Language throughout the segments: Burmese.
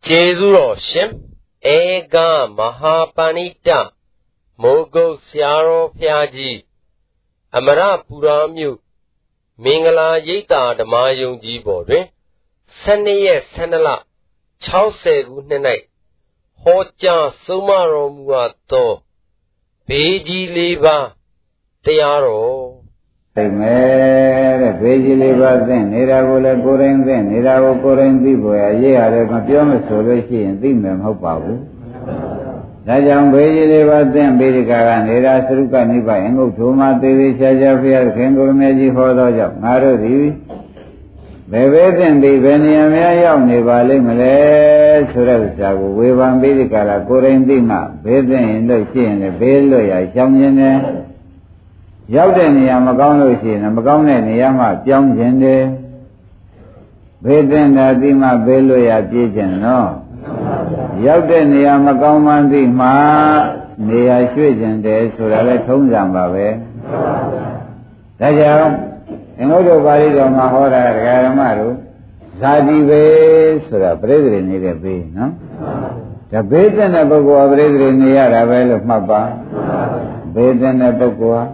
Jezuro Shim Ega Mahapanita Mogo Siaro Piaji Amara Puramyu Mingala Yita the Mayungi Bode Saniye Sanala Chause Gunenai Hoja Sumaro Muato Beji Leva Tearo Beji Leva then Niravola Goren then Niravo Goren Dibo Yare Mapioma Soloshi and Dimam Hopavu Rajam Beji Leva then Bedika Nira Suruka Niba Engo Tuma Devi Shajafia Kengo Meji Hodoja Marodi Bebe then the Benyamia Nivale Male Surasago Wevan Bedika Goren Dima Beden in the Shin the Bello Yamjaneရောက်တဲ့နေရာမကောင်းလို့ရှိရင်မကောင်းတဲ့နေရာမှာပြောင်းခြင်းတယ်ဘေးတင်တာဒီမှာဘေးလွတ်ရပြေးခြင်းနော်ရောက်တဲ့နေရာမကောင်းမှန်းသိမှနေရာရွှေ့ခြင်းတယ်ဆိုတာလည်းထုံးစံပါပဲဒါကြောင့်အင်္ဂုတ္တပါဠိတော်မှာဟောတာဒကာဓမ္မတို့ဇာတိဘေးဆိုတာပြိဿတွေနေတဲ့ဘေးနော်ဒါဘေးတင်တဲ့ပုဂ္ဂိုလ်ကပြိဿတွေနေရတာပဲလို့မှတ်ပါဘေးတဲ့ပုဂ္ဂိုလ်ဟာ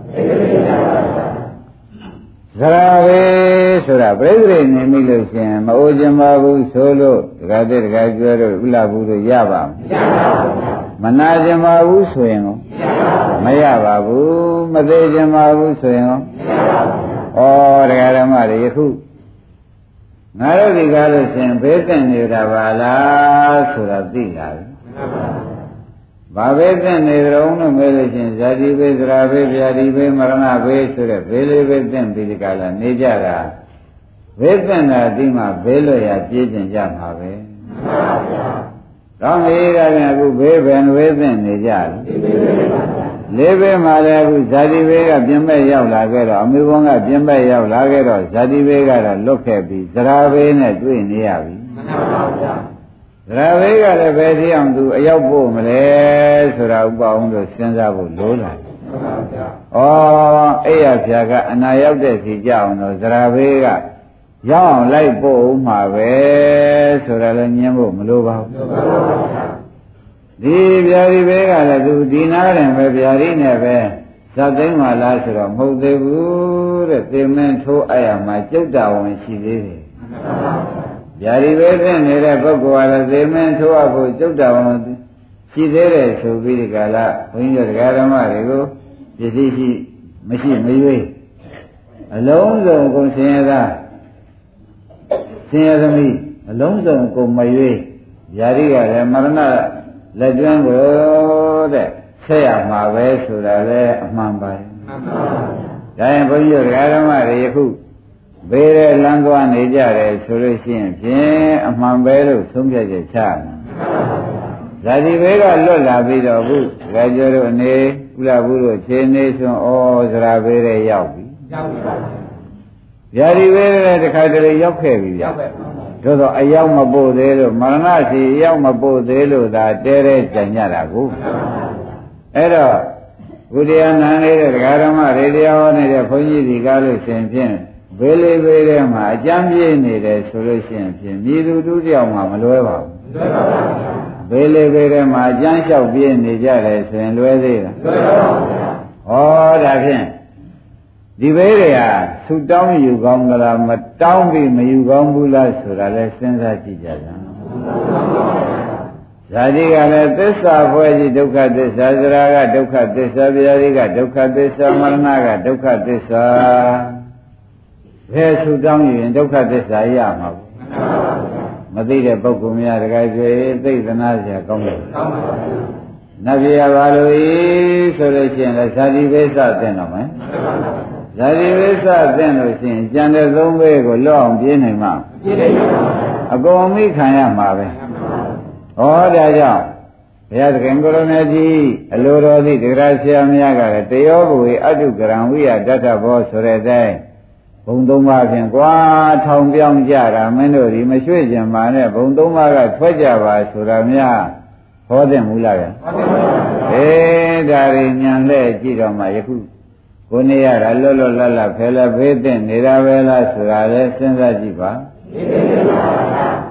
ဇရာဘေးဆိုတာပြိဿရိနေမိလို့ရှင်မအိုခြင်းပါဘူးဆိုလို့တခါတည်းတခါကျွဲတို့ဥလာဘူးတို့ရပါမနာခြင်းပါဘူးဆိုရင်ရောမရပါဘူးမသေးခြင်းပါဘူးဆိုရင်ရောဩတရားဓမ္မတွေယခုငါတို့ဒီကားလို့ရှင်ဘေးတဲ့နေတာပါလားဆိုတာသိလာပြီဘာပဲတဲ့နေကြုံလို့မဲလို့ချင်းဇာတိဘေးသရာဘေးဗျာတိဘေးမရဏဘေးဆိုတဲ့ဘေးလေးပဲတဲ့ပြီးဒီကလာနေကြတာဘေးတဲ့တာဒီမှာဘေးလွတ်ရပြေးကျင်ကြမှာပဲမှန်ပါဗျာကောင်းပြီဒါပြန်အခုဘေးဘယ်ဝေးတဲ့နေကြလဲလေးဘေးမှာလည်းအခုဇာတိဘေးကပြင်းမဲ့ရောက်လာခဲ့တော့အမေဘုန်းကပြင်းမဲ့ရောက်လာခဲ့တော့ဇာတိဘေးကတော့လွတ်ခဲ့ပြီးသရာဘေးနဲ့တွေ့နေရပြီမှန်ပါဗျာသရဝေကလည်းပဲဒီအောင်သူအရောက်ဖို့မလဲဆိုတာဥပအောင်လို့စဉ်းစားဖို့လိုလာတယ်။မှန်ပါဗျာ။အဲ့ရဖြာကအနာရောက်တဲ့စီကြအောင်တော့သရဝေကရောက်အောင်လိုက်ပို့ဦးမှာပဲဆိုတာလည်းညင်းဖို့မလိုပါဘူး။မှန်ပါဗျာ။ဒီဗျာဒီဘေးကလည်းသူဒီနာတယ်ပဲဗျာဒီနဲ့ပဲဇတ်သိမ်းမှလားဆိုတော့မဟုတ်သေးဘူးတဲ့သေမင်းထိုးအပ်ရမှာကျုပ်တာဝန်ရှိသေးတယ်။မှန်ပါဗျာ။ဗျာဒီပဲဖြစ်နေတဲ့ပုဂ္ဂိုလ်ကလည်းသေမင်းထိုးအပ်ဖို့ကျုပ်တော်ရှိသေးတယ်ဆိုပြီးဒီကလာဘုန်းကြီးတို့ဓမ္မတွေကိုပစ္စည်းရှိမရှိမရွေးအလုံးစုံကုန်ဆင်းရဲသားဆင်းရဲသမီးအလုံးစုံကုန်မရွေးဗျာဒီကလည်းမရဏလက်ကျွမ်းကိုတဲ့ဆက်ရမှာပဲဆိုတာလည်းအမှန်ပါပဲမှန်ပါဗျာဒါရင်ဘုန်းကြီးတို့ဓမ္မတွေယခုဘေးရဲလမ်းသွားနေကြတယ်ဆိုလို့ရှိရင်ဖြင့်အမှန်ပဲလို့သုံးဖြတ်ချက်ချမယ်။ဇာတိဘေးကလွတ်လာပြီးတော့ခုဒကာကျော်တို့အနေဥလာဘူးတို့ခြေနေဆိုဩဇရာဘေးရဲရောက်ပြီ။ရောက်ပြီပါ။ဇာတိဘေးရဲတခါတလေရောက်ခဲ့ပြီဗျာ။သို့တော့အရောက်မပို့သေးလို့မရဏစီအရောက်မပို့သေးလို့သာတဲတဲ့ကြံကြတာကို။အဲ့တော့ဘုရားနန်းလေးတဲ့ဒကာဓမ္မရေတရားဟောနေတဲ့ဘုန်းကြီးဒီကားလို့ရှင်ဖြင့်ဘေးလေးဘေးထဲမှာအကျမ်းပြေးနေတယ်ဆိုလို့ရှိရင်ဖြင့်မြည်သူတူတယောက်မှမလွဲပါဘူးလွဲပါဘူးဘေးလေးဘေးထဲမှာအကျမ်းလျှောက်ပြေးနေကြတယ်ဆိုရင်လွဲသေးလားလွဲပါဘူးဩဒါဖြင့်ဒီဘေးတွေကသူတောင်းယူကောင်းကြလားမတောင်းပြီးမယူကောင်းဘူးလားဆိုတာလဲစဉ်းစားကြည့်ကြစမ်းဇာတိကလည်းသစ္စာဖွဲ့ကြီးဒုက္ခသစ္စာဇရာကဒုက္ခသစ္စာဗျာတိကဒုက္ခသစ္စာမရဏကဒုက္ခသစ္စာဘယ်ဆူတောင်းရင်ဒုက္ခသစ္စာရမှာဘူးမသိတဲ့ပုဂ္ဂိုလ်များတကယ်ဆိုသိသနာစရာကောင်းတယ်ကောင်းပါဘူးနတ်ပြည်ပါလို့ဤဆိုလို့ရှိရင်လည်းဇာတိဝိသသင်တော့မယ်ဇာတိဝိသသင်လို့ရှိရင်ကြံတဲ့သုံးဘေးကိုလွတ်အောင်ပြေးနိုင်မှာပြေးနိုင်ပါဘူးအကုန်မိခံရမှာပဲဟောဒါကြောင့်ဘုရားသခင်ကိုရမေကြီးအလိုတော်သည့်တရားဆရာများကလည်းတယောဘဝေအတုကရံဝိယတတ္ထဘောဆိုတဲ့အတိုင်းဘုံသုံးပါးဖြင့်ကွာထောင်ပြောင်းကြတာမင်းတို့ဒီမရွှေ့ကြပါနဲ့ဘုံသုံးပါးကထွက်ကြပါဆိုတာများဟောတဲ့မူလားဗျာဒါတွေညံလဲကြည့်တော့မှယခုကိုနေရတာလွတ်လွတ်လပ်လပ်ဖယ်လပ်ဖေးတဲ့နေတာပဲလားဆိုတာလဲစဉ်းစားကြည့်ပါ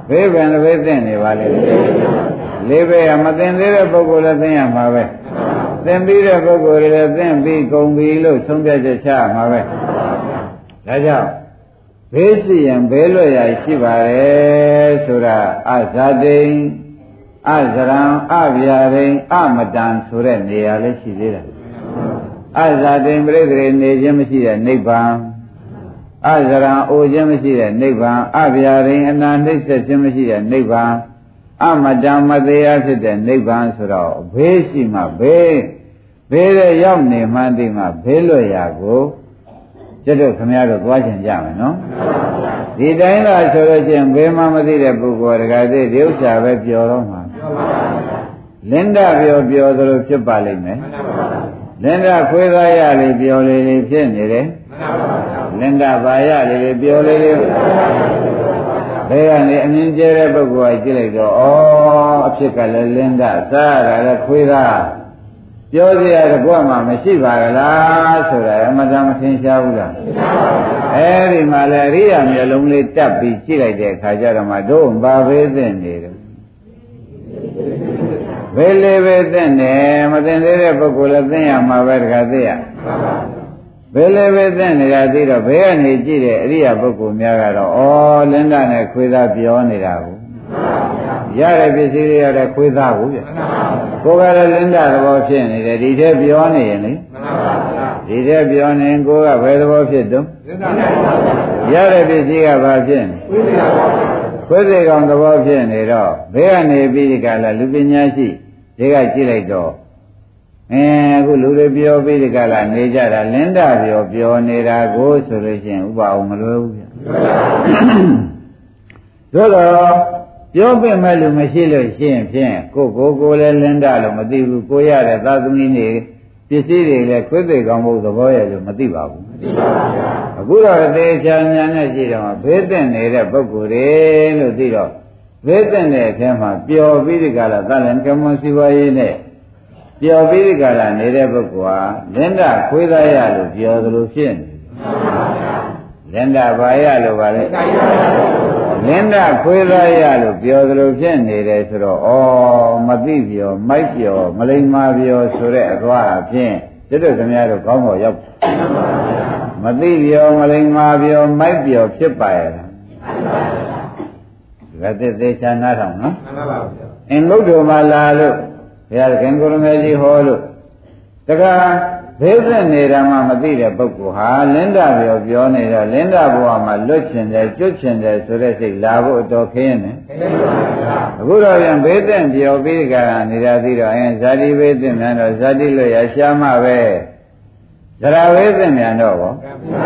ဘေးပင်လည်းဘေးသင့်နေပါလေလေးဘေးကမသိသေးတဲ့ပုဂ္ဂိုလ်လည်းသိရမှာပဲသင်ပြီးတဲ့ပုဂ္ဂိုလ်တွေလည်းသင်ပြီးကုန်ပြီလို့ဆုံးဖြတ်ချက်ချမှာပဲဒါကြောင့်ဘေးရှိရင်ဘေးလွတ်ရာရှိပါတယ်ဆိုတာအဇာတိန်အဇရံအဗျာရိန်အမတန်ဆိုတဲ့နေရာလည်းရှိသေးတယ်အဇာတိန်ပြိတ္တိနေခြင်းမရှိတဲ့နိဗ္ဗာန်အဇရံအိုခြင်းမရှိတဲ့နိဗ္ဗာန်အဗျာရိန်အနာနှိစ္စခြင်းမရှိတဲ့နိဗ္ဗာန်အမတန်မသေးဖြစ်တဲ့နိဗ္ဗာန်ဆိုတော့ဘေးရှိမှဘေးတဲ့ရောက်နေမှသိမှဘေးလွတ်ရာကိုကျွတ်တို့ခမရတို့သွားချင်ကြမယ်နော်ဒီတိုင်းသာဆိုလို့ချင်းဘေးမှမသိတဲ့ပုဂ္ဂိုလ်တကယ်သိဒီဥစ္စာပဲပျော်တော့မှာလင်းဒပျော်သလိုဖြစ်ပါလိမ့်မယ်လင်းဒခွေးသားရလေးပျော်လေးလေးဖြစ်နေတယ်လင်းဒဘာရလေးလေးပျော်လေးလေးဘေးကနေအမြင်ကျဲတဲ့ပုဂ္ဂိုလ်ကကြည့်လိုက်တော့ဩအဖြစ်ကလည်းလင်းဒစားရတာလည်းခွေးသားပြောစရာတကွမှမရှိပါကလားဆိုတာအမှန်တမ်းမထင်ရှားဘူးလားအဲဒီမှာလေအရိယာမျိုးလုံးလေးတက်ပြီးကြည့်လိုက်တဲ့အခါကျတော့မှတို့ဘာဘေးသင့်နေတယ်ဘေးလေးပဲသင့်တယ်မသင့်သေးတဲ့ပုဂ္ဂိုလ်လည်းသင့်ရမှာပဲတခါသိရဘေးလေးပဲသင့်နေတာသိတော့ဘေးကနေကြည့်တဲ့အရိယာပုဂ္ဂိုလ်များကတော့ဩလင်းဒနဲ့ခွေးသားပြောနေတာကိုရတဲ့ပစ္စည်းတွေရတဲ့ခွေးသားကိုဗျကိုယ်ကလည်းလင်းဒသဘောဖြစ်နေတယ်ဒီထဲပြောနေရင်လေဒီထဲပြောနေကိုယ်ကဘယ်သဘောဖြစ်တုံးရတဲ့ပစ္စည်းကဘာဖြစ်နေခွေးသေးကောင်သဘောဖြစ်နေတော့ဘေးကနေပြီးဒီကလာလူပညာရှိတွေကကြည့်လိုက်တော့အခုလူတွေပြောပြီးဒီကလာနေကြတာလင်းဒပြောနေတာကိုဆိုလို့ရှိရင်ဥပအောင်မလွယ်ဘူးဗျသို့တော့ပြောပြမဲ့လူမရှိလို့ရှိရင်ဖြင့်ကိုလည်းလင်းဒလို့မသိဘူးကိုရတဲ့သာသမီတွေပစ္စည်းတွေလည်းခွေးသေးကောင်ဖို့သဘောရလို့မသိပါဘူးမသိပါဘူးဗျာအခုတော့အသေးချာညာနဲ့ရှိတော့ဘေးတဲ့နေတဲ့ပုဂ္ဂိုလ်တွေလို့သိတော့ဘေးတဲ့တဲ့အထဲမှာပျော်ပြီးဒီကလာသလင်ကမွန်စီဝါရေးနဲ့ပျော်ပြီးဒီကလာနေတဲ့ပုဂ္ဂိုလ်ဟာလင်းဒခွေးသားရလို့ပျော်သလိုဖြစ်နေလင်းဒဘာရလို့ပါလဲလင်းဒခွေးသားရလို့ပြောသလိုဖြစ်နေတယ်ဆိုတော့မသိပြောမိုက်ပြောမလိမ္မာပြောဆိုတဲ့အသွားအဖြစ်တို့ခင်ဗျားတို့ကောင်းပေါ်ရောက်မသိပြောမလိမ္မာပြောမိုက်ပြောဖြစ်ပါရဲ့ဒါသေးချာနားထောင်နော်မှန်ပါပါဗျာအင်းဘုဒ္ဓမာလာလို့ဘုရားခင်ကိုရမေကြီးဟောလို့တခါဘေးသက်နေတာမှမသိတဲ့ပုဂ္ဂိုလ်ဟာလင်းဒပြောနေတော့လင်းဒဘဝမှာလွတ်ချင်တယ်ကျွတ်ချင်တယ်ဆိုတဲ့စိတ်လာဖို့အတော်ခင်းနေအခုတော့ပြန်ဘေးသက်ပြောပြီးကြတာနေတာသိတော့ဇာတိဘေးသက်မြန်တော့ဇာတိလွတ်ရရှားမှပဲဇရာဘေးသက်မြန်တော့ဘော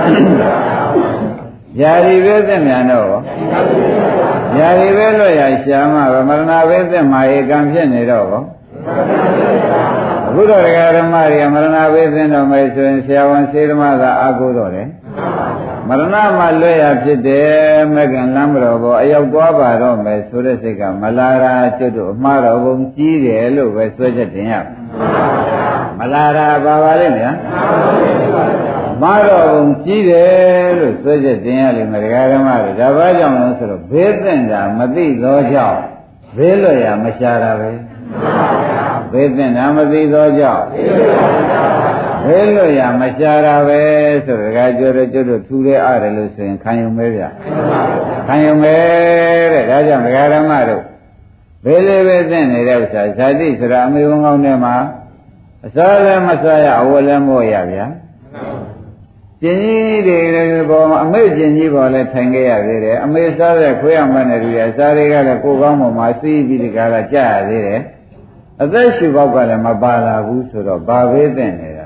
ဇာတိဘေးသက်မြန်တော့ဘောဇာတိဘေးလွတ်ရရှားမှပဲမရဏဘေးသက်မှာဧကံဖြစ်နေတော့ဘောအခုတော့ဓမ္မတွေကမရဏဘေးသင်တော်မယ်ဆိုရင်ဆရာဝန်စေဓမ္မသာအာကိုတော့တယ်မရဏမှာလွဲ့ရဖြစ်တယ်မကင်လမ်းမတော်ဘောအရောက်သွားပါတော့မယ်ဆိုတဲ့စိတ်ကမလာရာကျွတ်တို့အမှားတော်ဘုံကြီးတယ်လို့ပဲဆွဲချက်တင်ရမလာရာပါပါလိမ့်မယ်မှားတော်ဘုံကြီးတယ်လို့ဆွဲချက်တင်ရလိမ့်မယ်ဓမ္မတွေဒါဘာကြောင့်လဲဆိုတော့ဘေးသင်တာမသိသောကြောင့်ဘေးလွတ်ရမရှာတာပဲဘေးသင်တာမသိသောကြောင့်ဘေးလွတ်ရမရှာတာပဲဆိုတော့ဒါကြွတို့ထူတဲ့အားတယ်လို့ဆိုရင်ခံယူမဲဗျခံယူမဲတဲ့ဒါကြောင့်ဓမ္မတို့ဘေးလေးပဲသင်နေတဲ့ဥစ္စာဇာတိဆိုတာအမေဝန်ကောင်းထဲမှာအစားလည်းမစားရအဝတ်လည်းမဝတ်ရဗျာကျင်ကြီးတွေပေါ်မှာအမေကျင်ကြီးပေါ်လဲထိုင်ခဲ့ရသေးတယ်အမေစားတဲ့ခွေးရမနဲ့တူရစားတွေကလည်းကိုယ်ကောင်းပေါ်မှာစီးပြီးဒီကားကကြာရသေးတယ်အသက်ရှူပေါက်ကလည်းမပါလာဘူးဆိုတော့ဘာဘေးသင့်နေတာ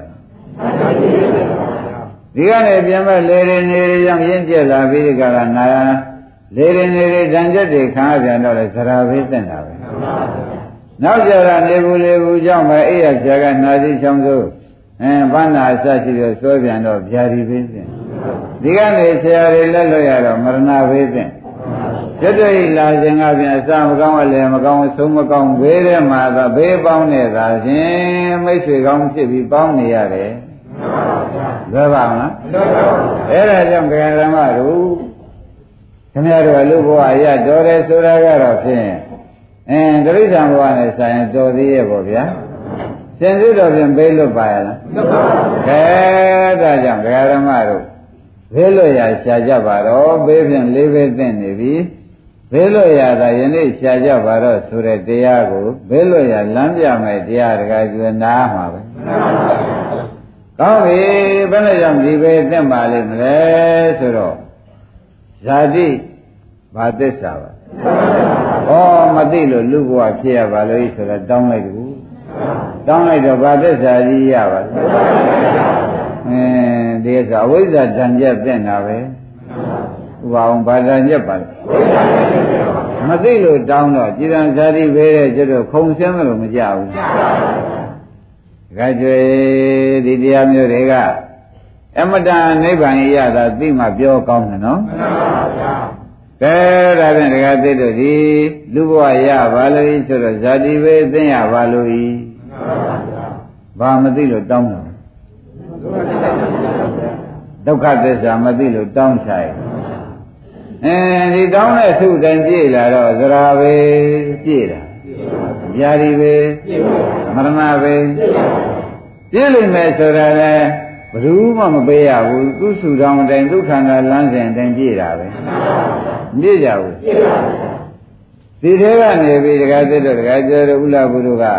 ဒီကနေပြန်မဲ့လေရင်နေရောင်ရင်းကျက်လာပြီးဒီကားကနာလေရင်နေဓာန်ချက်တွေခံရပြန်တော့လေဇရာဘေးသင့်တာပဲနောက်ကြတာနေဘူးလေဘူးကြောင့်ပဲအိရဖြာကနာစီချောင်းစိုးဘာနာအစရှိတော့ဆွဲပြန်တော့ဗျာဒီဘေးသင့်ဒီကနေဆရာတွေလက်လွတ်ရတော့မရဏဘေးသင့်ကျွတ်တွေ့လာခြင်းကပြန်အစမကောင်းအလယ်မကောင်းဆုံးမကောင်းဘေးထဲမှာသာဘေးပေါင်းနေတာချင်းမိတ်ဆွေကောင်းဖြစ်ပြီးပေါင်းနေရတယ်လွယ်ပါမလားအဲ့ဒါကြောင့်ဓမ္မတို့ခင်ဗျားတို့လူဘဝရတော်တယ်ဆိုတာကတော့ဖြင့်တိရစ္ဆာန်ဘဝနဲ့ဆိုင်ရင်တော်သေးရဲ့ပေါ့ဗျာရှင်စုတော်ဖြင့်ဘေးလွတ်ပါရလားလွတ်ပါဘူးခဲဒါကြောင့်ဒကာဓမ္မတို့ဘေးလွတ်ရရှာကြပါတော့ဘေးဖြင့်လေးဘေးသင့်နေပြီဘေးလွတ်ရတာယနေ့ရှာကြပါတော့ဆိုတဲ့တရားကိုဘေးလွတ်ရလမ်းပြမယ်တရားဒကာကျွေးနားမှာပဲကောင်းပြီဘယ်နဲ့ကြောင့်ဒီဘေးသင့်ပါလိမ့်မလဲဆိုတော့ဇာတိဘာသစ္စာပါဩမသိလို့လူဘဝဖြစ်ရပါလို့ဆိုတော့တောင်းလိုက်ကူတောင်းလိုက်တော့ဘာသစ္စာကြီးရပါဒီဥစ္စာအဝိဇ္ဇာတန်ကြက်တဲ့နာပဲဥပအောင်ဘာတန်ကြက်ပါလဲမသိလို့တောင်းတော့ကြည်တံဇာတိပဲတဲ့ကျတော့ခုံဆင်းလို့မကြဘူးခါကျွေဒီတရားမျိုးတွေကအမတန်နိဗ္ဗာန်ရတာသိမှပြောကောင်းတယ်နော်မှန်ပါဗျာကဲဒါဖြင့်ဒကာသိတို့ဒီလူဘဝရပါလို့ဆိုတော့ဇာတိပဲသိရပါလို့ဤဘာမသိလို့တောင်းတယ်ဒုက္ခသစ္စာမသိလို့တောင်းဆိုင်ဒီတောင်းတဲ့သုတိုင်းပြည့်လာတော့သရာပဲပြည့်တာญาတိပဲမရဏပဲပြည့်လိမ့်မယ်ဆိုတာလဲဘယ်သူမှမပေးရဘူးသူစုတော်အတိုင်းဒုက္ခန္တာလမ်းစဉ်အတိုင်းပြည့်တာပဲမပြည့်ကြဘူးဒီထဲကနေပြီးဒကာသစ်တို့ဒကာကျော်တို့ဥလာဘုတို့က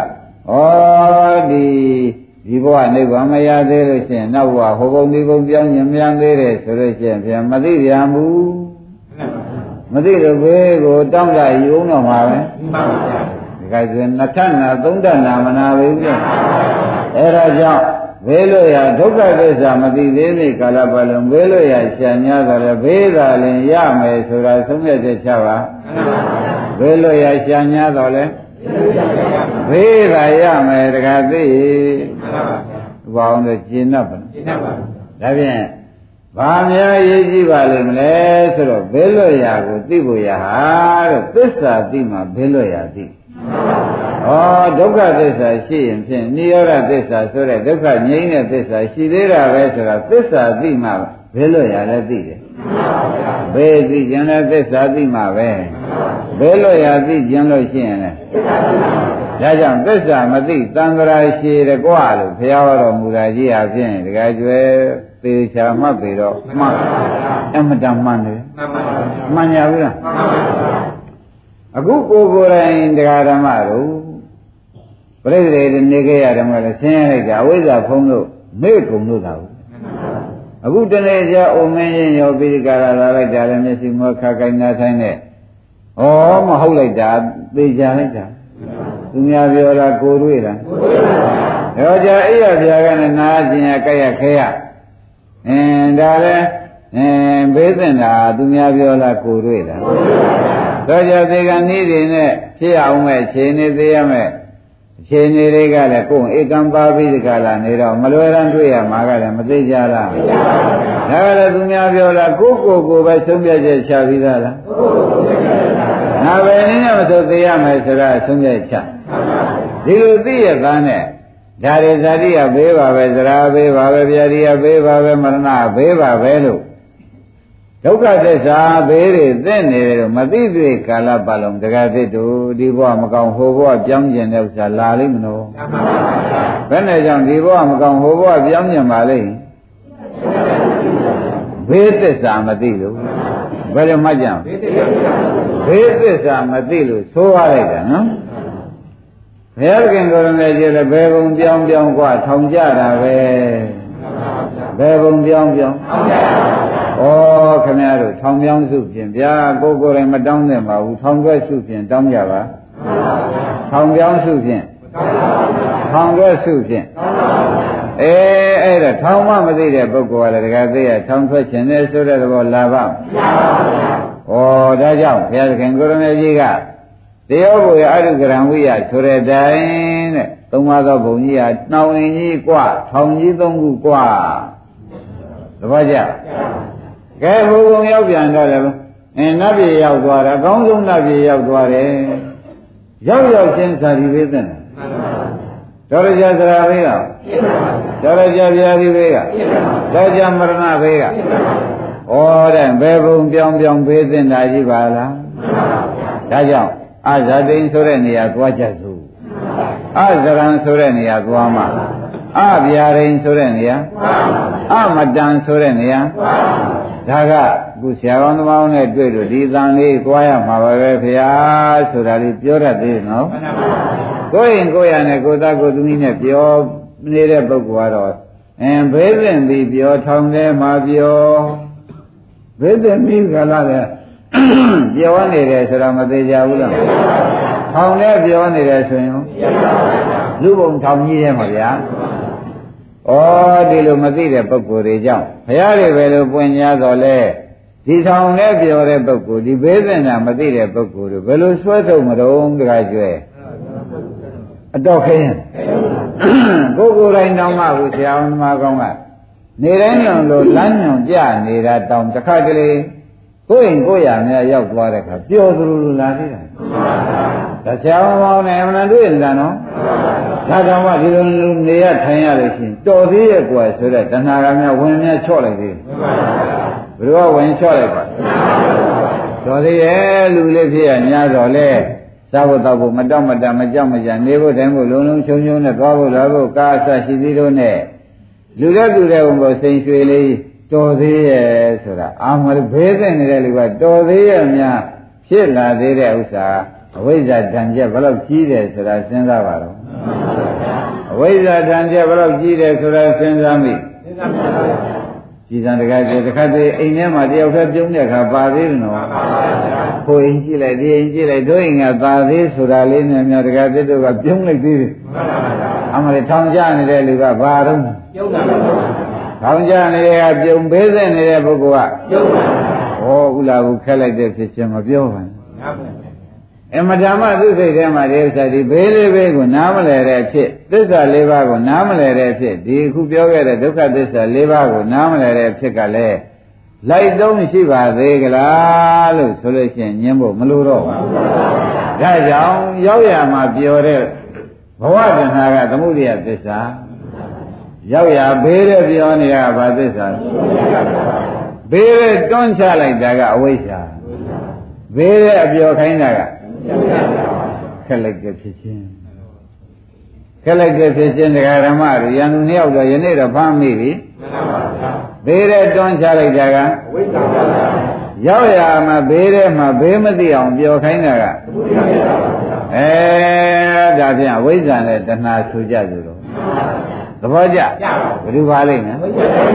ဒီဘဝနိဗ္ဗာန်မရသေးလို့ရှိရင်နောက်ဘဝဟိုဘုံဒီဘုံပြောင်းညံမြန်သေးတယ်ဆိုလို့ရှိရင်ပြန်မသိရဘူးမသိလို့ဘေးကိုတောင်းတယူအောင်တော့မှာပဲဒီကဲဆိုနှစ်ထပ်နာသုံးထပ်နာမနာပဲပြအဲ့ဒါကြောင့်ဘေးလို့ရဒုက္ခသစ္စာမသိသေးတဲ့ကာလပတ်လုံးဘေးလို့ရရှာညာတော့လေဘေးသာလည်းရမယ်ဆိုတာသုံးရတဲ့ချပါဘေးလို့ရရှာညာတော့လေဘေးသာရမယ်တခါသိဘာအောင်လဲကျင့်납ပါကျင့်납ပါဒါဖြင့်ဘာများရေးကြည့်ပါလိမ့်မလဲဆိုတော့ဘေးလွတ်ရာကိုသိဖို့ရဟာတဲ့သစ္စာသိမှဘေးလွတ်ရာသိဒုက္ခသစ္စာရှိရင်ဖြင့်နိရောဓသစ္စာဆိုတဲ့ဒုက္ခငြိမ်းတဲ့သစ္စာရှိသေးတာပဲဆိုတာသစ္စာသိမှဘေးလွတ်ရာလည်းသိတယ်ဘေးသိခြင်းလည်းသစ္စာသိမှပဲဘေးလွတ်ရာသိခြင်းလို့ရှိရင်လည်းဒါကြောင့်သစ္စာမသိသံဃာရှိတကွလို့ဘုရားဟောတော်မူတာကြီးအဖြစ်တကယ်ကျွဲသေချာမှတ်ပြီတော့မှန်အမတန်မှန်တယ်မှန်ရဘူးလားအခုကိုယ်ကိုယ်တိုင်တရားဓမ္မတို့ပြိတ္တိနေခဲ့ရတယ်မဟုတ်လားဆင်းရဲလိုက်တာအဝိဇ္ဇာဖုံးလို့မေ့ကုန်လို့တာဘူးအခုတနေ့ကျအိုမင်းရင်ရောပိဋကရာလာလိုက်တာလည်းမျက်စိမောခါကိုင်းနာဆိုင်နဲ့မဟုတ်လိုက်တာသေချာလိုက်တာသူများပြောတာကိုယ်တွေ့တာတော့ကြအိယာပြာကနဲ့နာကျင်ရကြက်ရခဲရဒါလည်းဘေးသင်တာသူများပြောတာကိုယ်တွေ့တာတော့ကြသေကနည်းတွေနဲ့ဖြစ်အောင်မဲ့ခြေနေသေးရမဲ့ခြေနေတွေကလည်းကိုယ်ဧကံပါပိဒကလာနေတော့မလွယ်ရန်တွေ့ရမှာကလည်းမသိကြလားဒါကလည်းသူများပြောတာကိုယ်ပဲဆုံးဖြတ်ချက်ချပြီးသားလားငါပဲနည်းနဲ့မဆိုသိရမယ်ဆိုတာဆုံးဖြတ်ချက်ဒီလိုသိရသားနဲ့ဒါရီဇာတိကဘေးပါပဲသရာဘေးပါပဲဗျာတိကဘေးပါပဲမရဏဘေးပါပဲလို့ဒုက္ခသစ္စာဘေးတွေသိနေတယ်လို့မသိသေးကာလပတ်လုံးတကယ်သိတို့ဒီဘဝမကောင်းဟိုဘဝပြောင်းကျင်တဲ့ဥစ္စာလာလိမ့်မလို့ဘယ်နဲ့ကြောင့်ဒီဘဝမကောင်းဟိုဘဝပြောင်းကျင်ပါလိမ့်ဘေးသစ္စာမသိလို့ဘယ်လိုမှကြံဘေးသစ္စာမသိလို့ဆိုရလိုက်တာနော်ဘုရားခင်ကိုယ်တော်နဲ့ကြည့်လဲဘယ်ဘုံပြောင်းกว่าထောင်ကြတာပဲဘယ်ဘုံပြောင်းခင်ဗျားတို့ထောင်ပြောင်းစုဖြင့်ဗျာကိုယ်တိုင်မတောင်းနဲ့ပါဘူးထောင်တွဲစုဖြင့်တောင်းကြပါထောင်ပြောင်းစုဖြင့်ထောင်တွဲစုဖြင့်အဲ့ဒါထောင်မှမသိတဲ့ပုဂ္ဂိုလ်ကလည်းတကယ်သိရထောင်ထွက်ခြင်းနဲ့ဆိုတဲ့သဘောလာပါဒါကြောင့်ဘုရားခင်ကိုယ်တော်နဲ့ကြီးကတရားဘုရားအရုကရံဝိယဆိုတဲ့တိုင်တဲ့သုံးပါးသောဘုံကြီးဟာနှောင်ရင်ကြီးกว่าထောင်ကြီးသုံးခုกว่าသဘောကျကဲဘုံရောက်ပြန်တော့လည်းနတ်ပြည်ရောက်သွားတာအကောင်းဆုံးနတ်ပြည်ရောက်သွားတယ်ရောက်ချင်းသာဒီဝေသနာတော်ရကြသရာဘေးကတော်ရကြဗျာဒီဘေးကတော်ကြမရဏဘေးကတဲ့ဘယ်ဘုံပြောင်းပြောင်းပေးသင့်တာကြီးပါလားဒါကြောင့်အဇာတိန်ဆိုတဲ့နေရာသွားချက်စုအဇရံဆိုတဲ့နေရာသွားမှာအဗျာရိန်ဆိုတဲ့နေရာအမတန်ဆိုတဲ့နေရာဒါကခုဆရာကောင်းသမားနဲ့တွေ့လို့ဒီသံလေးသွားရမှာပါပဲခင်ဗျာဆိုတာလေးပြောတတ်သေးနော်ကိုယ်ရင်ကိုယ်ရနဲ့ကိုယ်သားကိုယ်သမီးနဲ့ပြောနေတဲ့ပုဂ္ဂိုလ်ကတော့ဘေးပင်ပြီးပြောထောင်ထဲမှာပြောဘေးပင်ပြီးကြလားတဲ့ပြောနေတယ်ဆိုတာမသေးကြဘူးလားထောင်ထဲပြောနေတယ်ဆိုရင်လူပုံထောင်ကြီးရဲ့မှာဗျာဒီလိုမသိတဲ့ပုဂ္ဂိုလ်တွေကြောင့်ဘုရားတွေပဲလို့ပွင့်ကြတော့လဲဒီထောင်ထဲပြောတဲ့ပုဂ္ဂိုလ်ဒီဘေးပင်တာမသိတဲ့ပုဂ္ဂိုလ်တွေဘယ်လိုဆွဲထုတ်မတော့တခါကျွဲအတော့ခင်းကိုယ်တိုင်းတောင်းမှဘူးဆရာအောင်သမားကောင်းကနေတိုင်းညွန်လို့လမ်းညွန်ကြနေတာတောင်းတစ်ခါကလေးကိုယ်ရင်ကိုယ်ရများရောက်သွားတဲ့ခါပျော်သလိုလိုလာသေးတာဒါဆရာအောင်ကောင်းနဲ့အမှန်တွေ့နေတာနော်ဒါကြောင့်မှဒီလိုနေရထိုင်ရလို့ရှိရင်တော်သေးရဲ့ကွယ်ဆိုတဲ့တဏှာကများဝင်များချော့လိုက်သေးဘယ်လိုဝင်ချော့လိုက်ပါတော်သေးရဲ့လူလေးဖြစ်ရညာတော့လေစားဖို့တောက်ဖို့မတောက်မတမကြောက်မကြနေဖို့တိုင်းဖို့လုံးလုံးချုံချုံနဲ့သွားဖို့လာဖို့ကားအဆရှိသေးတော့နဲ့လူတဲ့လူတဲ့ဘုံကိုစိန်ရွှေလေးတော်သေးရဲ့ဆိုတာအာမလို့ဘေးသိနေတဲ့လူကတော်သေးရဲ့များဖြစ်လာသေးတဲ့ဥစ္စာအဝိဇ္ဇာတန်ကျက်ဘယ်လောက်ကြီးတယ်ဆိုတာစဉ်းစားပါတော့အဝိဇ္ဇာတန်ကျက်ဘယ်လောက်ကြီးတယ်ဆိုတာစဉ်းစားမိကြည်စံတကားပြေတခါတည်းအိမ်ထဲမှာတယောက်တည်းပြုံးတဲ့အခါပါသေးတယ်နော်ကိုအိမ်ကြည့်လိုက်ဒီအိမ်ကြည့်လိုက်တို့အိမ်ကသာသေးဆိုတာလေးနဲ့များတကားတည်းတို့ကပြုံးလိုက်သေးတယ်အမှန်ထောင်ကြနေတဲ့လူကဘာတော့ပြုံးတာထောင်ကြနေတဲ့ကပြုံးပေးတဲ့နေတဲ့ပုဂ္ဂိုလ်ကပြုံးတာဥလာဘူးခက်လိုက်တဲ့ဖြစ်ချင်းမပြောပါနဲ့အမဓမ္မသူစိတ်ထဲမှာဒီဥစ္စာဒီဘေးလေးဘေးကိုနားမလဲတဲ့ဖြစ်သစ္စာ၄ပါးကိုနားမလဲတဲ့ဖြစ်ဒီအခုပြောခဲ့တဲ့ဒုက္ခသစ္စာ၄ပါးကိုနားမလဲတဲ့ဖြစ်ကလည်းလိုက်သုံးရှိပါသေးကလားလို့ဆိုလို့ရှိရင်ညင်းဖို့မလိုတော့ဘူး။ဒါကြောင့်ရောက်ရမှာပြောတဲ့ဘဝတဏှာကသမုဒိယသစ္စာရောက်ရဘေးတဲ့ပြောနေတာကဘာသစ္စာဘေးတဲ့တွန်းချလိုက်တာကအဝိဇ္ဇာဘေးတဲ့အပြောခိုင်းတာကခက်လိုက်တဲ့ဖြစ်ချင်းခက်လိုက်တဲ့ဖြစ်ချင်းတရားဓမ္မတွေရန်သူနှစ်ယောက်တော့ယနေ့တော့ဖမ်းမိပြီဘေးတဲ့တွန်းချလိုက်တာကဝိဇ္ဇာရောက်ရမှာဘေးတဲ့မှာဘေးမသိအောင်ပြောခိုင်းတာကဒါဖြင့်ဝိဇ္ဇာနဲ့တဏှာဆိုကြသူတော့သဘောကျဘယ်လိုပါလိမ့်မယ်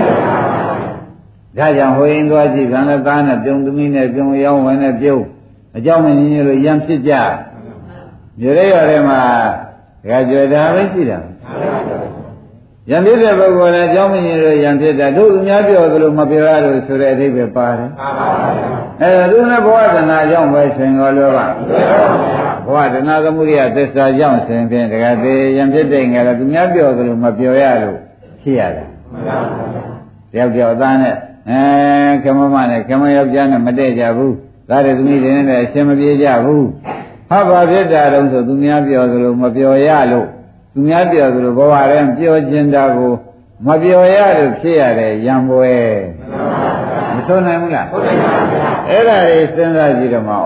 ဒါကြောင့်ဟိုရင်သွားကြည့်ဗန်လည်းသားနဲ့ပြုံသမီးနဲ့ပြုံရောင်းဝင်နဲ့ပြုံအကြောင်းမင်းကြီးလို့ရံဖြစ်ကြမြို့ရဲရဲမှာဒကာကျွယ်တာပဲရှိတာရံဖြစ်တဲ့ပုဂ္ဂိုလ်လည်းအကြောင်းမင်းကြီးလို့ရံဖြစ်တာတို့သူများပြောသလိုမပြောရလို့ဆိုတဲ့အဓိပ္ပာယ်ပါတယ်သူနဲ့ဘဝတဏှာကြောင့်ပဲဆင်တော်လို့ပါဘဝတဏှာသမုဒိယသစ္စာကြောင့်ဆင်ဖြင့်ဒကာသေးရံဖြစ်တဲ့ငါလည်းသူများပြောသလိုမပြောရလို့ဖြစ်ရတာတယောက်တယောက်သားနဲ့ခမမနဲ့ခမယောက်ျားနဲ့မတည့်ကြဘူးသားတဲ့သမီးတွေနဲ့အရှင်မပြေကြဘူးဟာဘာဖြစ်တာတုံးဆိုသူများပြောသလိုမပြောရလို့သူများပြောသလိုဘဝတည်းပြောခြင်းတာကိုမပြောရလို့ဖြစ်ရတဲ့ရံပွဲမဆိုနိုင်ဘူးလားအဲ့ဒါတွေစဉ်းစားကြည့်တော့မှ